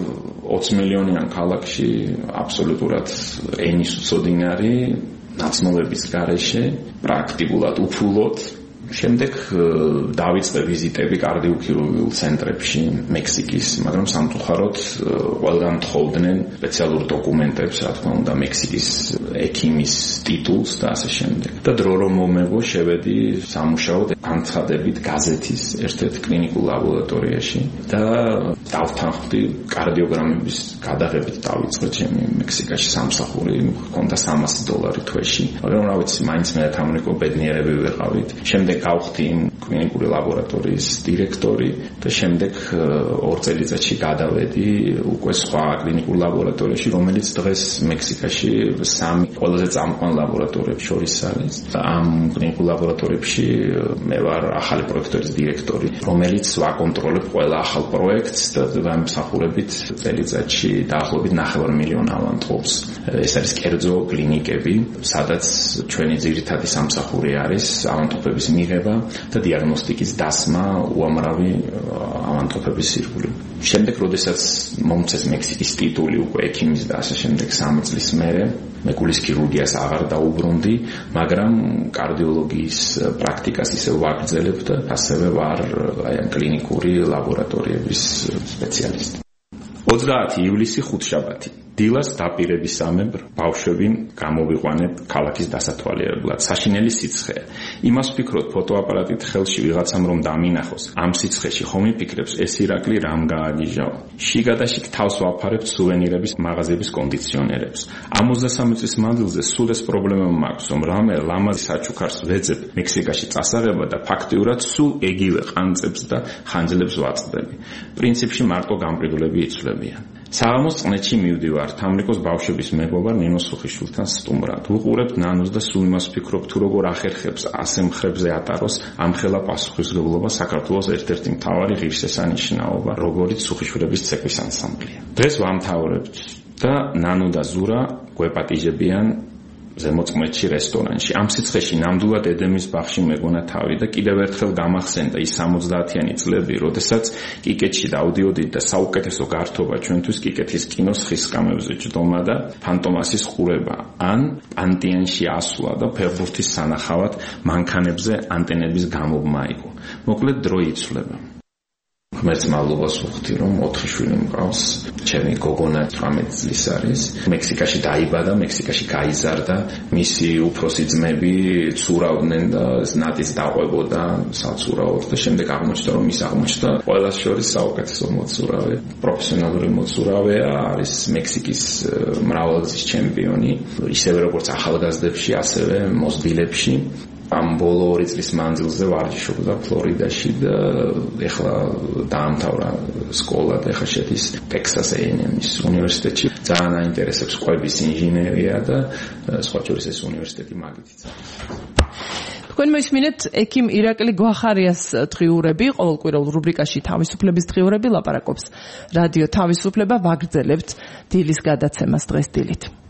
[SPEAKER 4] ოცი მილიონიან ქალაქში, აბსოლუტურად ენის უცოდინარი, ნაცნობების გარეშე, პრაქტიკულად უფულოდ. შემდეგ დავიწყე ვიზიტები კარდიოქირურგიულ ცენტრებში მექსიკის, მაგრამ სამწუხაროდ ყველგან თხოვდნენ სპეციალურ დოკუმენტებს, რა თქმა უნდა, მექსიკის ექიმის ტიტულს და ასე შემდეგ. და დრო რომ მომეღო, შევედი სამუშაოდ განცხადებით გაზეთის ერთ-ერთ კლინიკურ ლაბორატორიაში და დავთანხმდი კარდიოგრამების გადაღებით დავიწყე ჩემი მექსიკაში სამსახური, მქონდა სამასი დოლარი თვეში. მაგრამ რა ვიცი, მაინც მე და თამრიკო ბედნიერები ვიყავით. შემდეგ გავხდი იმ კლინიკური ლაბორატორიის დირექტორი და შემდეგ ორ წელიწადში გადავედი უკვე სხვა კლინიკურ ლაბორატორიაში, რომელიც დღეს მექსიკაში სამი ყველაზე წამყვან ლაბორატორიებს შორის არის. ამ კლინიკურ ლაბორატორიებში მე ვარ ახალი პროექტორის დირექტორი, რომელიც ვაკონტროლებ ყველა ახალ პროექტს და დამსახურებით წელიწადში დაახლოებით ნახევარ მილიონ ავადმყოფს. ეს არის კერძო კლინიკები, სადაც ჩვენი ძირითადი სამსახური არის ავადმყოფების მიღება და დიაგნოსტიკის დასმა უამრავი ავადმყოფების სირგულე. შემდეგ, როდესაც მომწეს მექსიკის ტიტული უკვე ექიმის და ასე შემდეგ სამი წლის მერე, მე გულის ქირურგიას აღარ დაუბრუნდი, მაგრამ კარდიოლოგიის პრაქტიკას ისევ ვაგრძელებ და ასევე ვარ აი კლინიკური ლაბორატორიების სპეციალისტი. ოცდაათი ივლისი ხუთშაბათი. დილას დაპირებისამებრ ბავშვები გამოვიყვანებ ქალაქის დასათვალიერებლად. საშინელი სიცხეა. იმას ვფიქრობ ფოტოაპარატით ხელში ვიღაცამ რომ დამინახოს. ამ სიცხეში ხომ იფიქრებს ეს ირაკლი რამ გააგიჟაო. შიგადაშიგ თავს ვაფარებთ სუვენირების მაღაზიების კონდიციონერებს. ორმოცდასამი წლის მანძილზე სულ ეს პრობლემა მაქვს, რომ რამე ლამაზ საჩუქარს ვეძებ მექსიკაში წასაღება და ფაქტიურად სულ ეგივე ყანწებს და ხანძლებს ვაწყდები. პრინციპში მარტო გამყიდულები იცვლებიან. საღამოს წყნეთში მივდივარ თამრიკოს ბავშვების მეგობარ ნინოს სუხიშვილთან სტუმრად. ვუყურებთ ნანოს და სულ იმას ვფიქრობ, თუ როგორ ახერხებს ასე მხრებზე ატაროს ამხელა პასუხისმგებლობა საქართველოს ერთ-ერთი მთავარი ღირსშესანიშნაობა, როგორიც სუხიშვილების ცეკვის ანსამბლია. დღეს ვამთავრებთ და ნანო და ზურა გვეპატიჟებიან ზემოწმეთში რესტორანში. ამ სიცხეში ნამდვილად ედემის ბაღში მეგონა თავი და კიდევ ერთხელ გამახსენდა ის სამოცდაათიანი წლები, როდესაც კიკეთში დავდიოდით და საუკეთესო გართობა ჩვენთვის კიკეთის კინოს ხისკამებზე ჯდომა და ფანტომასის ყურება, ან პანტიანში ასვლა და ფეხბურთის სანახავად მანქანებზე ანტენების გამობმა იყო. მოკლედ დრო იცვლება. ღმერთს მადლობას ვუხდი, რომ ოთხი შვილი მყავს. ჩემი გოგონა თვრამეტ წლის არის. მექსიკაში დაიბადა, მექსიკაში გაიზარდა. მისი უფროსი ძმები ცურავდნენ და ნატის დაყვებოდა საცურაოდ და შემდეგ აღმოჩნდა, რომ ის აღმოჩნდა ყველას შორის საუკეთესო მოცურავე. პროფესიონალური მოცურავეა, არის მექსიკის მრავალგზის ჩემპიონი, ისევე როგორც ახალგაზრდებში, ასევე მოზრდილებში. ამ ბოლო ორი წლის მანძილზე ვარჯიშობდა ფლორიდაში და ეხლა დაამთავრა სკოლა და ეხლა შედის ტექსას ეი εν ემის უნივერსიტეტში. ძალიან აინტერესებს კვების ინჟინერია და სხვა შორის ეს უნივერსიტეტი მაგითიც.
[SPEAKER 2] თქვენ მოისმინეთ ექიმ ირაკლი გვახარიას დღიურები, ყოველკვირეულ რუბრიკაში თავისუფლების დღიურები ლაპარაკობს რადიო თავისუფლება, ვაგრძელებთ დილის გადაცემას დღეს დილით.